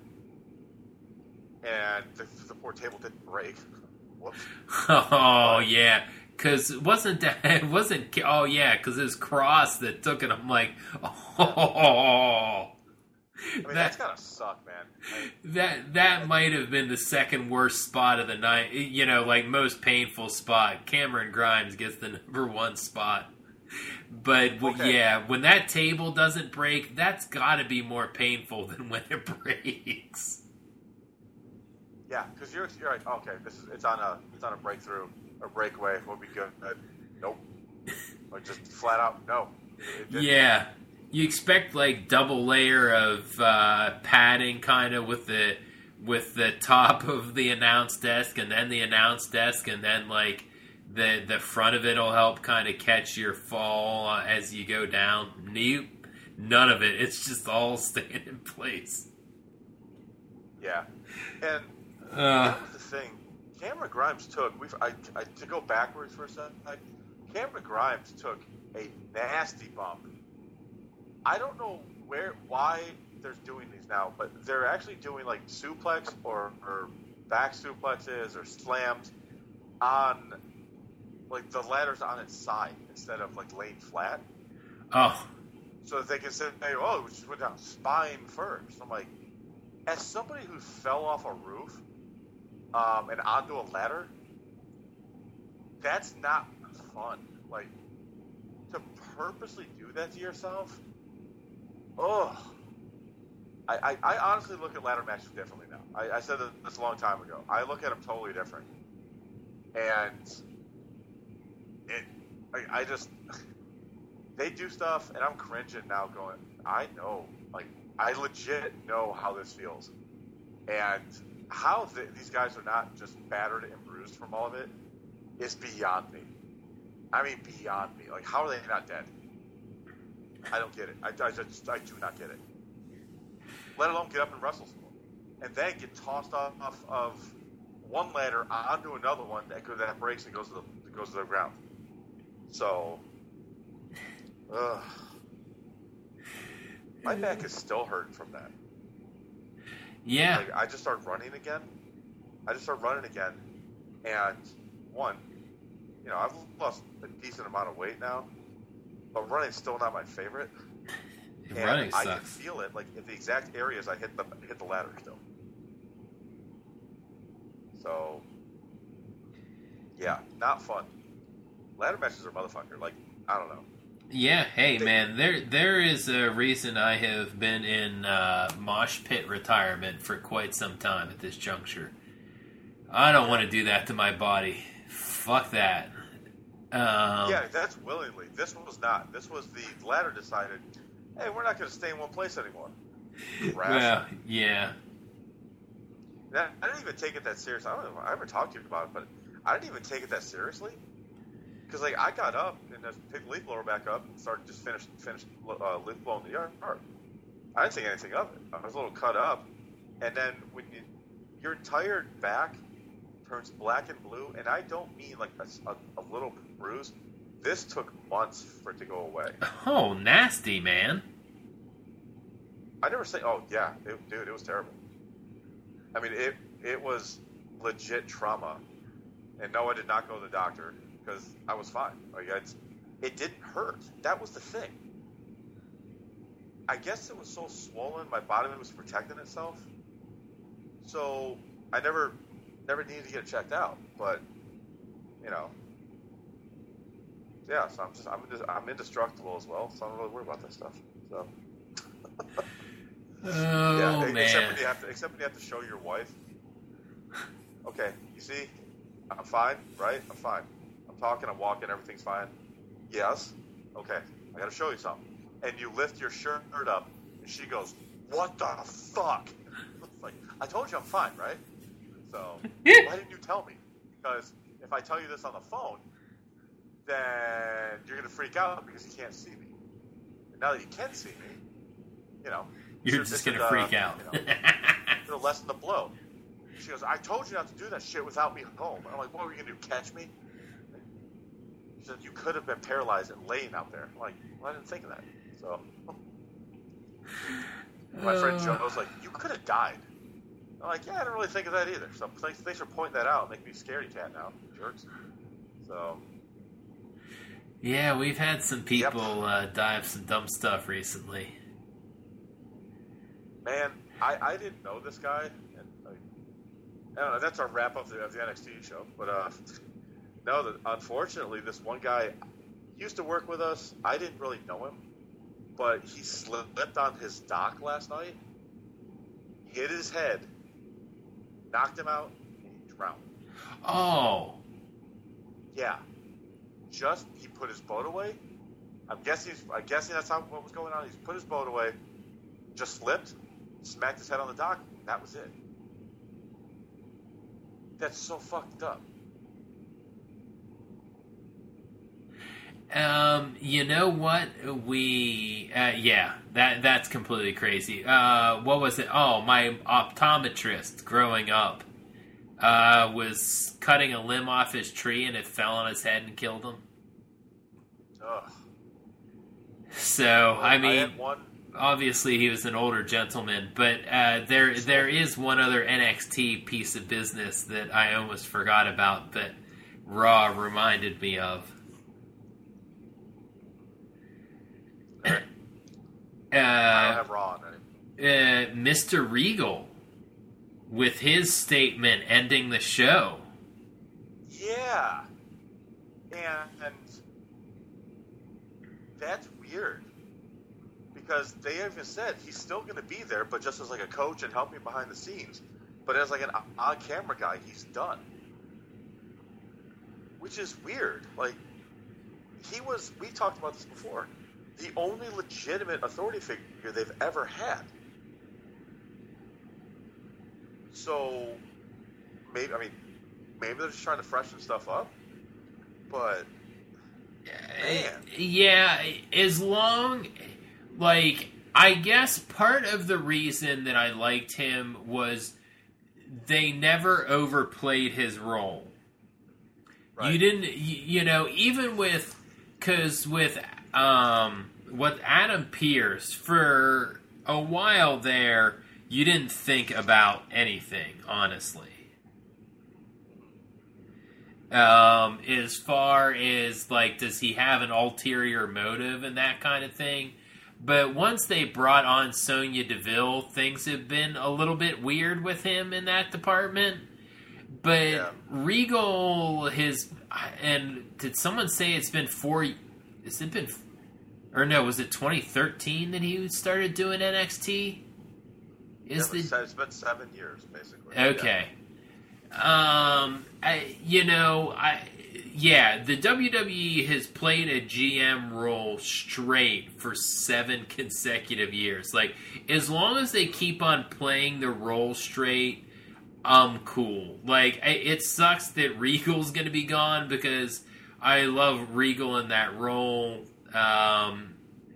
Speaker 2: And the poor table didn't break. Whoops.
Speaker 1: Oh, yeah. Because it wasn't, oh, yeah, because it was Cross that took it. I'm like, oh.
Speaker 2: I mean, that's gotta suck, man.
Speaker 1: That might have been the second worst spot of the night. Like most painful spot. Cameron Grimes gets the number one spot. But
Speaker 2: okay.
Speaker 1: Yeah, when that table doesn't break, that's got to be more painful than when it breaks.
Speaker 2: Yeah, because you're like, okay, it's on a breakthrough or breakaway. We'll be good. Nope. Like just flat out no.
Speaker 1: Yeah. You expect like double layer of padding, kind of with the top of the announce desk, and then the announce desk, and then like the front of it will help kind of catch your fall as you go down. Nope, none of it. It's just all staying in place.
Speaker 2: Yeah, and that was the thing. Cameron Grimes took. To go backwards for a second. Cameron Grimes took a nasty bump. I don't know why they're doing these now, but they're actually doing like suplex or back suplexes or slams on like the ladder's on its side instead of like laying flat.
Speaker 1: Oh.
Speaker 2: So that they can say, "Oh, we just went down spine first." I'm like, as somebody who fell off a roof and onto a ladder, that's not fun. Like to purposely do that to yourself. Oh, I honestly look at ladder matches differently now. I said this a long time ago. I look at them totally different, and I just they do stuff, and I'm cringing now. Going, I know, like I legit know how this feels, and how these guys are not just battered and bruised from all of it is beyond me. I mean, beyond me. Like, how are they not dead? I don't get it. I do not get it. Let alone get up and wrestle someone. And then get tossed off of one ladder onto another one that breaks and goes to the ground. So, my back is still hurting from that.
Speaker 1: Yeah.
Speaker 2: Like, I just started running again. And one, I've lost a decent amount of weight now. But running's still not my favorite.
Speaker 1: Running sucks.
Speaker 2: I can feel it, like in the exact areas I hit the ladder still. So, yeah, not fun. Ladder matches are motherfucker. Like, I don't know.
Speaker 1: Yeah, hey man, there is a reason I have been in mosh pit retirement for quite some time at this juncture. I don't want to do that to my body. Fuck that.
Speaker 2: Yeah, that's willingly. This was not. This was the ladder decided, hey, we're not going to stay in one place anymore.
Speaker 1: Well, yeah.
Speaker 2: I didn't even take it that serious. I don't know if I ever talked to you about it, but I didn't even take it that seriously. Because, like, I got up and just picked the leaf blower back up and started just finished leaf blowing the yard. I didn't think anything of it. I was a little cut up. And then when your entire back turns black and blue, and I don't mean like a little bruise. This took months for it to go away.
Speaker 1: Oh, nasty, man.
Speaker 2: I never say, oh, yeah, dude, it was terrible. I mean, it was legit trauma. And no, I did not go to the doctor because I was fine. Like, it didn't hurt. That was the thing. I guess it was so swollen, my body was protecting itself. So I never needed to get it checked out, but yeah. So I'm indestructible as well, so I don't really worry about that stuff. So
Speaker 1: oh
Speaker 2: yeah,
Speaker 1: man.
Speaker 2: Except when you have to show your wife Okay, you see, I'm fine, right? I'm fine. I'm talking, I'm walking, everything's fine. Yes? Okay, I gotta show you something. And you lift your shirt up, and she goes, what the fuck? It's like, I told you I'm fine, right? So, why didn't you tell me? Because if I tell you this on the phone, then you're gonna freak out because you can't see me. And now that you can see me, you know,
Speaker 1: You're just gonna freak out.
Speaker 2: It'll lessen the blow. She goes, I told you not to do that shit without me home. I'm like, what were you going to do, catch me? She said, you could have been paralyzed and laying out there. I'm like, well, I didn't think of that. So, my friend Joe was like, you could have died. I'm like, yeah, I didn't really think of that either. So thanks for pointing that out. Make me a scaredy cat now, jerks. So,
Speaker 1: yeah, we've had some people die of some dumb stuff recently.
Speaker 2: Man, I didn't know this guy. And I don't know, that's our wrap up of the NXT show. But no, unfortunately, this one guy used to work with us. I didn't really know him, but he slipped on his dock last night, hit his head, knocked him out, and he drowned.
Speaker 1: Oh.
Speaker 2: Yeah. He put his boat away. I'm guessing that's what was going on. He's put his boat away, just slipped, smacked his head on the dock. That was it. That's so fucked up.
Speaker 1: You know what? That's completely crazy. What was it? Oh, my optometrist growing up was cutting a limb off his tree and it fell on his head and killed him.
Speaker 2: Ugh.
Speaker 1: So,
Speaker 2: I had one.
Speaker 1: Obviously, he was an older gentleman, but there is one other NXT piece of business that I almost forgot about that Raw reminded me of.
Speaker 2: I don't have Raw on it.
Speaker 1: Mr. Regal with his statement ending the show.
Speaker 2: Yeah. And that's weird. Because they even said he's still going to be there, but just as like a coach and helping behind the scenes. But as like an on-camera guy, he's done. Which is weird. Like, we talked about this before, the only legitimate authority figure they've ever had. So, maybe they're just trying to freshen stuff up. But, man.
Speaker 1: Yeah, as long... Like, I guess part of the reason that I liked him was they never overplayed his role. Right. You didn't, even with, because with Adam Pearce, for a while there, you didn't think about anything, honestly. As far as, like, does he have an ulterior motive and that kind of thing? But once they brought on Sonya Deville, things have been a little bit weird with him in that department. But yeah. Regal, and did someone say it's been was it 2013 that he started doing NXT?
Speaker 2: It's been 7 years, basically.
Speaker 1: Okay. Yeah. The WWE has played a GM role straight for 7 consecutive years. Like, as long as they keep on playing the role straight, I'm cool. Like, it sucks that Regal's going to be gone because I love Regal in that role. And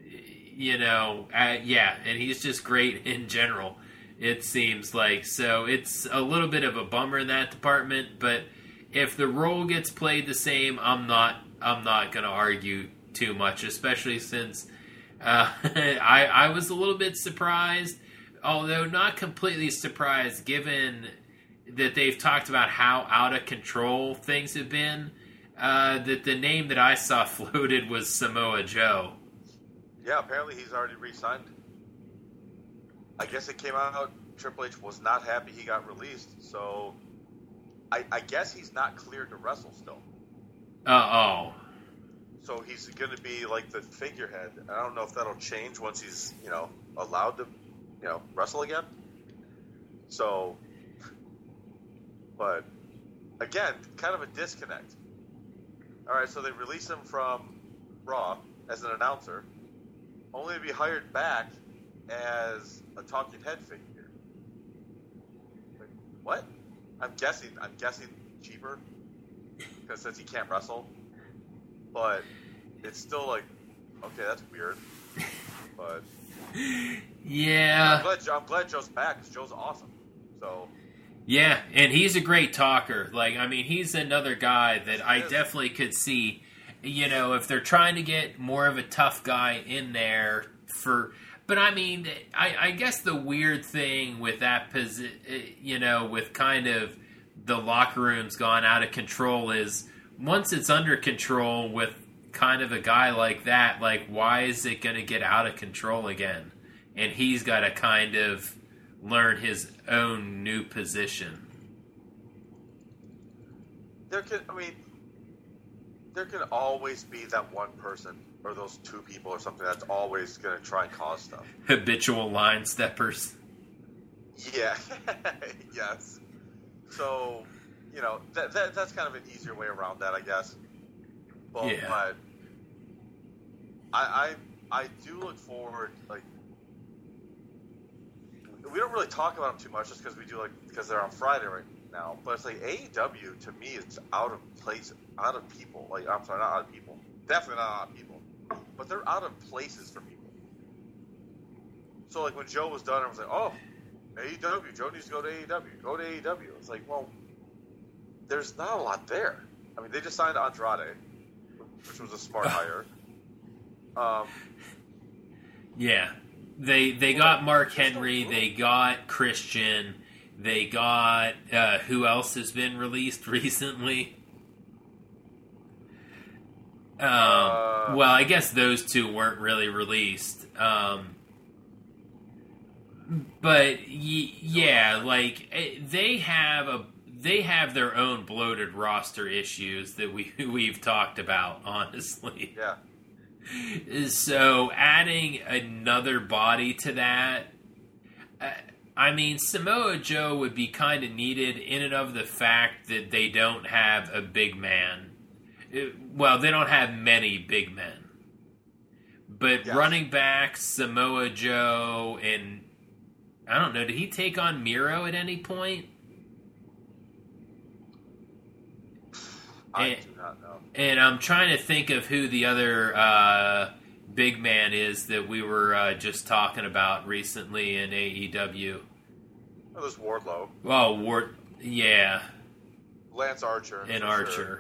Speaker 1: he's just great in general, it seems like. So it's a little bit of a bummer in that department, but if the role gets played the same, I'm not going to argue too much, especially since I was a little bit surprised, although not completely surprised, given that they've talked about how out of control things have been, that the name that I saw floated was Samoa Joe.
Speaker 2: Yeah, apparently he's already re-signed. I guess it came out Triple H was not happy he got released, so I guess he's not cleared to wrestle still.
Speaker 1: Oh.
Speaker 2: So he's going to be like the figurehead. I don't know if that'll change once he's, allowed to, wrestle again. So But again, kind of a disconnect. All right, so they release him from Raw as an announcer, only to be hired back as a talking head figure. Like, what? I'm guessing cheaper, because since he can't wrestle. But it's still like, okay, that's weird. But
Speaker 1: yeah,
Speaker 2: I'm glad Joe's back, because Joe's awesome. So
Speaker 1: yeah, and he's a great talker. Like, I mean, he's another guy that I definitely could see. You know, if they're trying to get more of a tough guy in there for. But I mean, I guess the weird thing with that you know, with kind of the locker room's gone out of control is once it's under control with kind of a guy like that, like, why is it going to get out of control again? And he's got to kind of learn his own new position.
Speaker 2: There can always be that one person or those two people or something that's always going to try and cause stuff.
Speaker 1: Habitual line steppers.
Speaker 2: Yeah. Yes. So, you know, that's kind of an easier way around that, I guess. Well,
Speaker 1: yeah.
Speaker 2: But I do look forward, like, we don't really talk about them too much just because they're on Friday right now, but it's like AEW to me is out of place, out of people. Like, I'm sorry, not out of people. Definitely not out of people. But they're out of places for people. So, like, when Joe was done, I was like, oh, AEW, Joe needs to go to AEW. Go to AEW. It's like, well, there's not a lot there. I mean, they just signed Andrade, which was a smart hire.
Speaker 1: Yeah. They got Mark Henry, they got Christian, they got, who else has been released recently? Well, I guess those two weren't really released. But yeah, like they have their own bloated roster issues that we've talked about, honestly.
Speaker 2: Yeah.
Speaker 1: So adding another body to that, I mean, Samoa Joe would be kind of needed in and of the fact that they don't have a big man. Well, they don't have many big men. But
Speaker 2: yes.
Speaker 1: Running back, Samoa Joe, and I don't know, did he take on Miro at any point?
Speaker 2: I do not know.
Speaker 1: And I'm trying to think of who the other big man is that we were just talking about recently in AEW.
Speaker 2: Oh, there's Wardlow.
Speaker 1: Oh, yeah.
Speaker 2: Lance Archer.
Speaker 1: And Archer.
Speaker 2: Sure.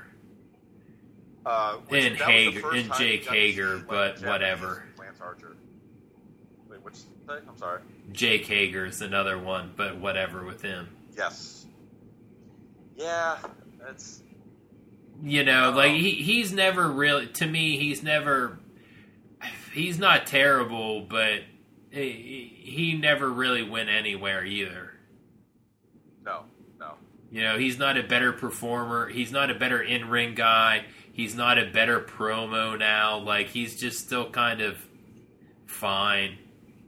Speaker 1: And Hager, and Jake Hager, but whatever.
Speaker 2: Lance Archer. Wait, which thing? I'm sorry.
Speaker 1: Jake Hager is another one, but whatever with him.
Speaker 2: Yes. Yeah, that's...
Speaker 1: You know, like, he's never really... To me, he's never... He's not terrible, but he never really went anywhere either.
Speaker 2: No.
Speaker 1: You know, he's not a better performer. He's not a better in-ring guy. He's not a better promo now. Like, he's just still kind of fine.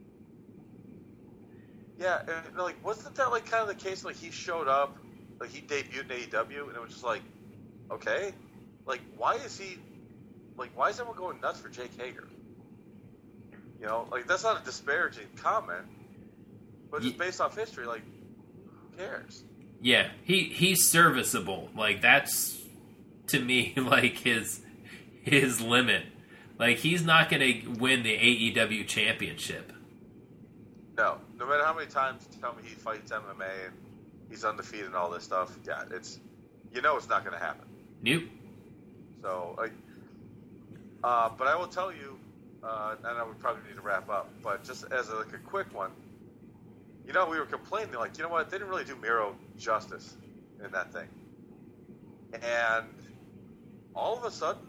Speaker 2: Yeah, and, like, wasn't that, like, kind of the case, like, he showed up, like, he debuted in AEW, and it was just like, okay, like, why is everyone going nuts for Jake Hager? You know, like, that's not a disparaging comment, but just based off history, like, who cares?
Speaker 1: Yeah, he's serviceable. Like, that's, to me, like, his limit. Like, he's not going to win the AEW championship.
Speaker 2: No matter how many times you tell me he fights MMA and he's undefeated and all this stuff, yeah, it's not going to happen.
Speaker 1: Nope.
Speaker 2: So, like, but I will tell you, and I would probably need to wrap up, but just as a quick one, you know, we were complaining, like, you know what, they didn't really do Miro justice in that thing. And all of a sudden,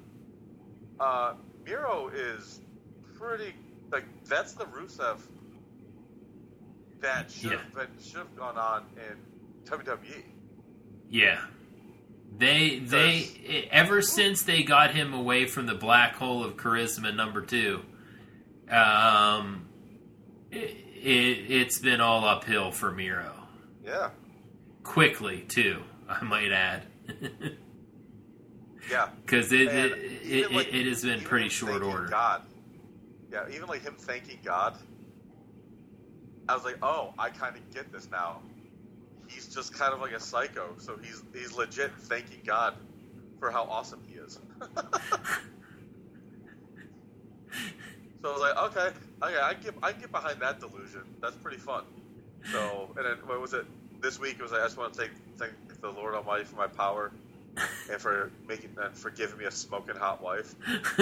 Speaker 2: Miro is pretty, like, that's the Rusev that should have gone on in WWE.
Speaker 1: Yeah. They ever since they got him away from the black hole of charisma number 2, it's been all uphill for Miro.
Speaker 2: Yeah.
Speaker 1: Quickly, too. I might add.
Speaker 2: Yeah,
Speaker 1: because it has been pretty short order.
Speaker 2: God, yeah, even like him thanking God, I was like, oh, I kind of get this now. He's just kind of like a psycho, so he's legit thanking God for how awesome he is. So I was like, okay, I get behind that delusion. That's pretty fun. So, and then what was it? This week it was like, I just want to thank the Lord Almighty for my power and for giving me a smoking hot wife.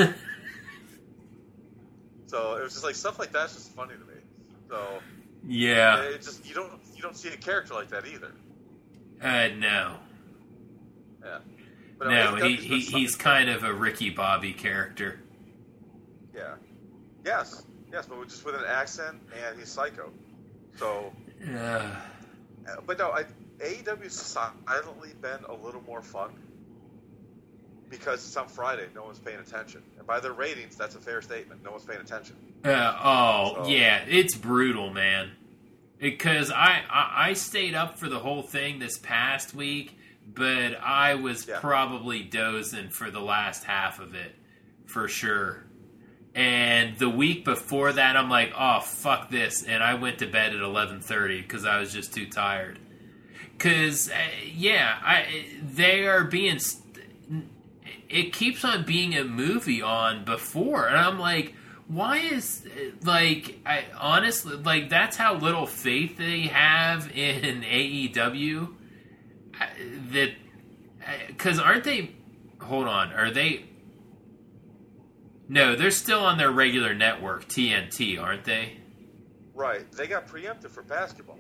Speaker 2: So it was just like stuff like that's just funny to me. So
Speaker 1: yeah,
Speaker 2: it just you don't see a character like that either.
Speaker 1: No.
Speaker 2: Yeah. But
Speaker 1: no, he's kind of a Ricky Bobby character.
Speaker 2: Yeah. Yes, but just with an accent, and he's psycho. So. But no, AEW's silently been a little more fun because it's on Friday. No one's paying attention, and by their ratings, that's a fair statement. No one's paying attention.
Speaker 1: Yeah, it's brutal, man. Because I stayed up for the whole thing this past week, but I was probably dozing for the last half of it, for sure. And the week before that, I'm like, oh, fuck this. And I went to bed at 11:30 because I was just too tired. Because, they are being... It keeps on being a movie on before. And I'm like, why is... honestly, that's how little faith they have in AEW. Because aren't they... Hold on. Are they... No, they're still on their regular network, TNT, aren't they?
Speaker 2: Right. They got preempted for basketball.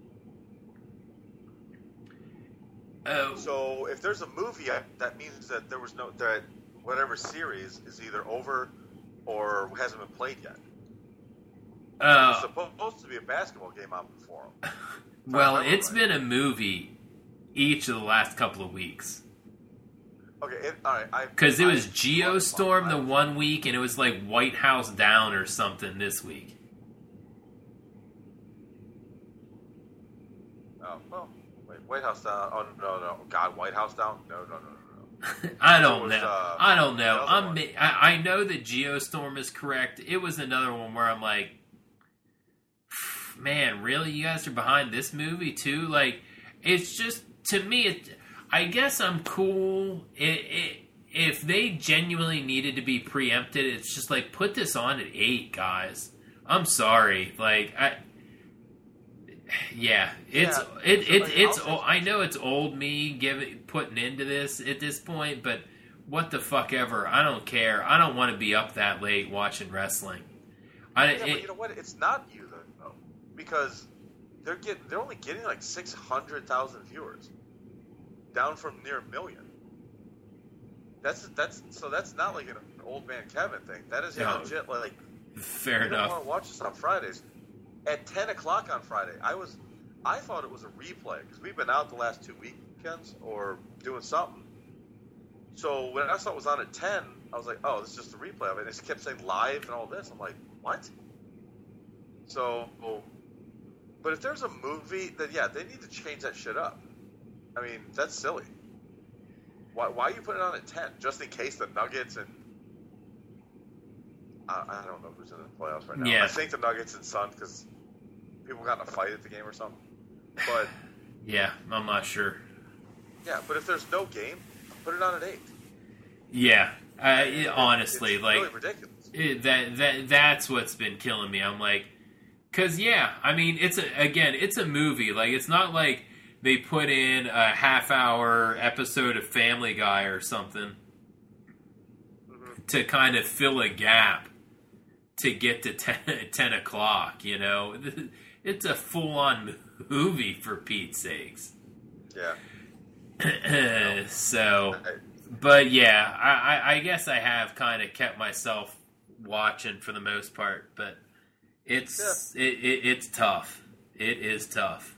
Speaker 2: So if there's a movie, that means that there was that whatever series is either over or hasn't been played yet. It's supposed to be a basketball game on before them.
Speaker 1: Well, it's been a movie each of the last couple of weeks.
Speaker 2: Okay, all right.
Speaker 1: Because it was Geostorm the one week, and it was like White House Down or something this week.
Speaker 2: Oh, well, wait, White House Down. Oh, no. God, White House Down? No.
Speaker 1: I don't know. I don't know. I know that Geostorm is correct. It was another one where I'm like, man, really? You guys are behind this movie too? Like, it's just, to me, I guess I'm cool. If they genuinely needed to be preempted, it's just like, put this on at 8, guys. I'm sorry. Like, I know it's old me putting into this at this point, but what the fuck ever. I don't care. I don't want to be up that late watching wrestling.
Speaker 2: But you know what? It's not you though, because they're only getting like 600,000 viewers. Down from near 1 million. That's not like an old man Kevin thing. That is legit. Like,
Speaker 1: fair enough.
Speaker 2: I want to watch this on Fridays at 10 o'clock on Friday. I thought it was a replay because we've been out the last 2 weekends or doing something. So when I saw it was on at 10, I was like, oh, this is just a replay of it. And it kept saying live and all this. I'm like, what? So, but if there's a movie, then they need to change that shit up. I mean, that's silly. Why are you putting it on at 10? Just in case the Nuggets and... I don't know who's in the playoffs right now.
Speaker 1: Yeah.
Speaker 2: I think the Nuggets and Suns, because people got in a fight at the game or something. But...
Speaker 1: yeah, I'm not sure.
Speaker 2: Yeah, but if there's no game, put it on at 8.
Speaker 1: Yeah, honestly,
Speaker 2: it's
Speaker 1: like...
Speaker 2: really ridiculous.
Speaker 1: That's what's been killing me. I'm like... Because, I mean, it's a movie. Like, it's not like... They put in a half-hour episode of Family Guy or something to kind of fill a gap to get to 10 o'clock, you know? It's a full-on movie, for Pete's sakes.
Speaker 2: Yeah.
Speaker 1: So, but I guess I have kind of kept myself watching for the most part, but it's tough. It is tough.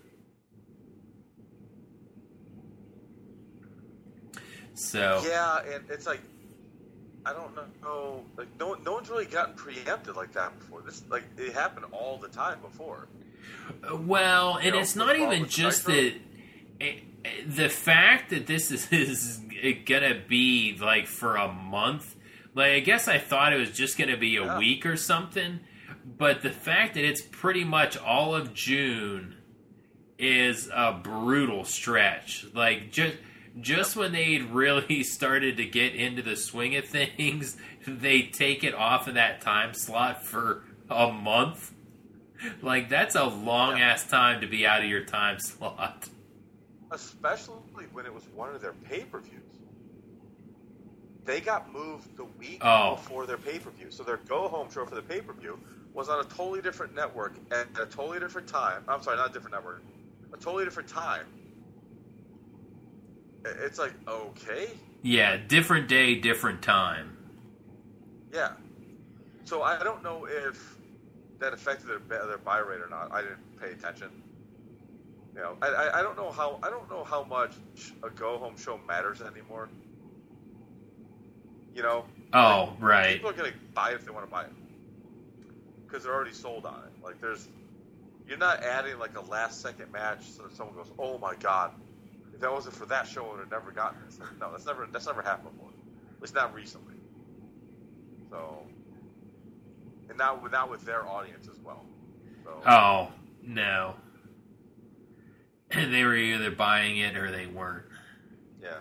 Speaker 1: So
Speaker 2: and it's like, I don't know, like no one's really gotten preempted like that before. This, like, it happened all the time before.
Speaker 1: Well, and it's not even just that. the fact that this is gonna be like for a month, like I guess I thought it was just gonna be a week or something, but the fact that it's pretty much all of June is a brutal stretch. Like just when they really started to get into the swing of things, they take it off of that time slot for a month. Like, that's a long-ass time to be out of your time slot.
Speaker 2: Especially when it was one of their pay-per-views. They got moved the week before their pay-per-view. So their go-home show for the pay-per-view was on a totally different network at a totally different time. I'm sorry, not a different network. A totally different time. It's like, okay.
Speaker 1: Yeah, different day, different time.
Speaker 2: Yeah. So I don't know if that affected their buy rate or not. I didn't pay attention. You know, I don't know how much a go home show matters anymore. You know.
Speaker 1: Oh, like, right.
Speaker 2: People are gonna buy it if they want to buy it because they're already sold on it. Like you're not adding like a last second match so that someone goes, oh my god, if that wasn't for that show, I would have never gotten this. No, that's never happened before. At least not recently. So. And now with their audience as well. So.
Speaker 1: Oh, no. They were either buying it or they weren't.
Speaker 2: Yeah.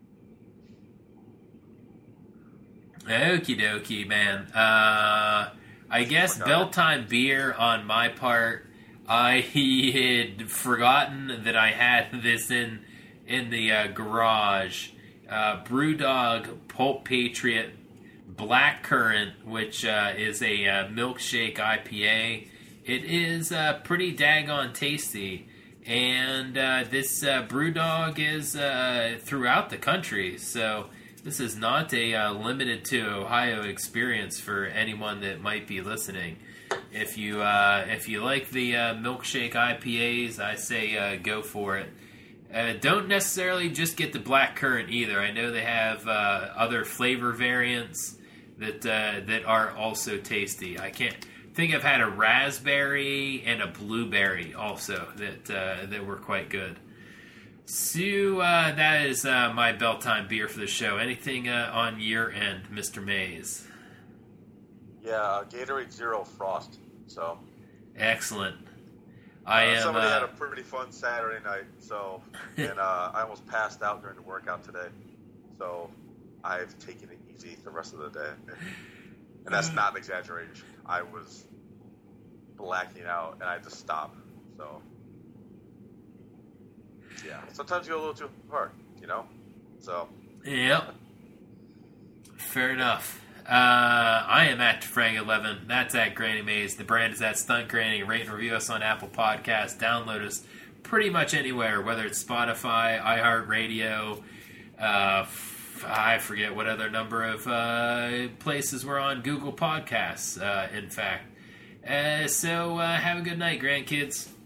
Speaker 1: Okie dokie, man. I guess bell time beer on my part. I had forgotten that I had this in the garage. Brewdog Pulp Patriot Blackcurrant, which is a milkshake IPA. It is pretty daggone tasty. And this Brewdog is throughout the country, so this is not a limited to Ohio experience for anyone that might be listening. If you like the milkshake IPAs, I say go for it. Don't necessarily just get the blackcurrant either. I know they have other flavor variants that are also tasty. I can't think I've had a raspberry and a blueberry also that were quite good. So that is my bell time beer for the show. Anything on your end, Mr. Mays?
Speaker 2: Yeah, Gatorade Zero Frost. So
Speaker 1: excellent.
Speaker 2: Somebody had a pretty fun Saturday night, so and I almost passed out during the workout today. So I've taken it easy the rest of the day, and that's not an exaggeration. I was blacking out, and I had to stop. So yeah, sometimes you go a little too hard, you know. So
Speaker 1: yep, fair enough. I am at Frank11. That's at Granny Mays. The brand is at Stunt Granny. Rate and review us on Apple Podcasts. Download us pretty much anywhere, whether it's Spotify, iHeartRadio. I forget what other number of places we're on. Google Podcasts, in fact. So have a good night, grandkids.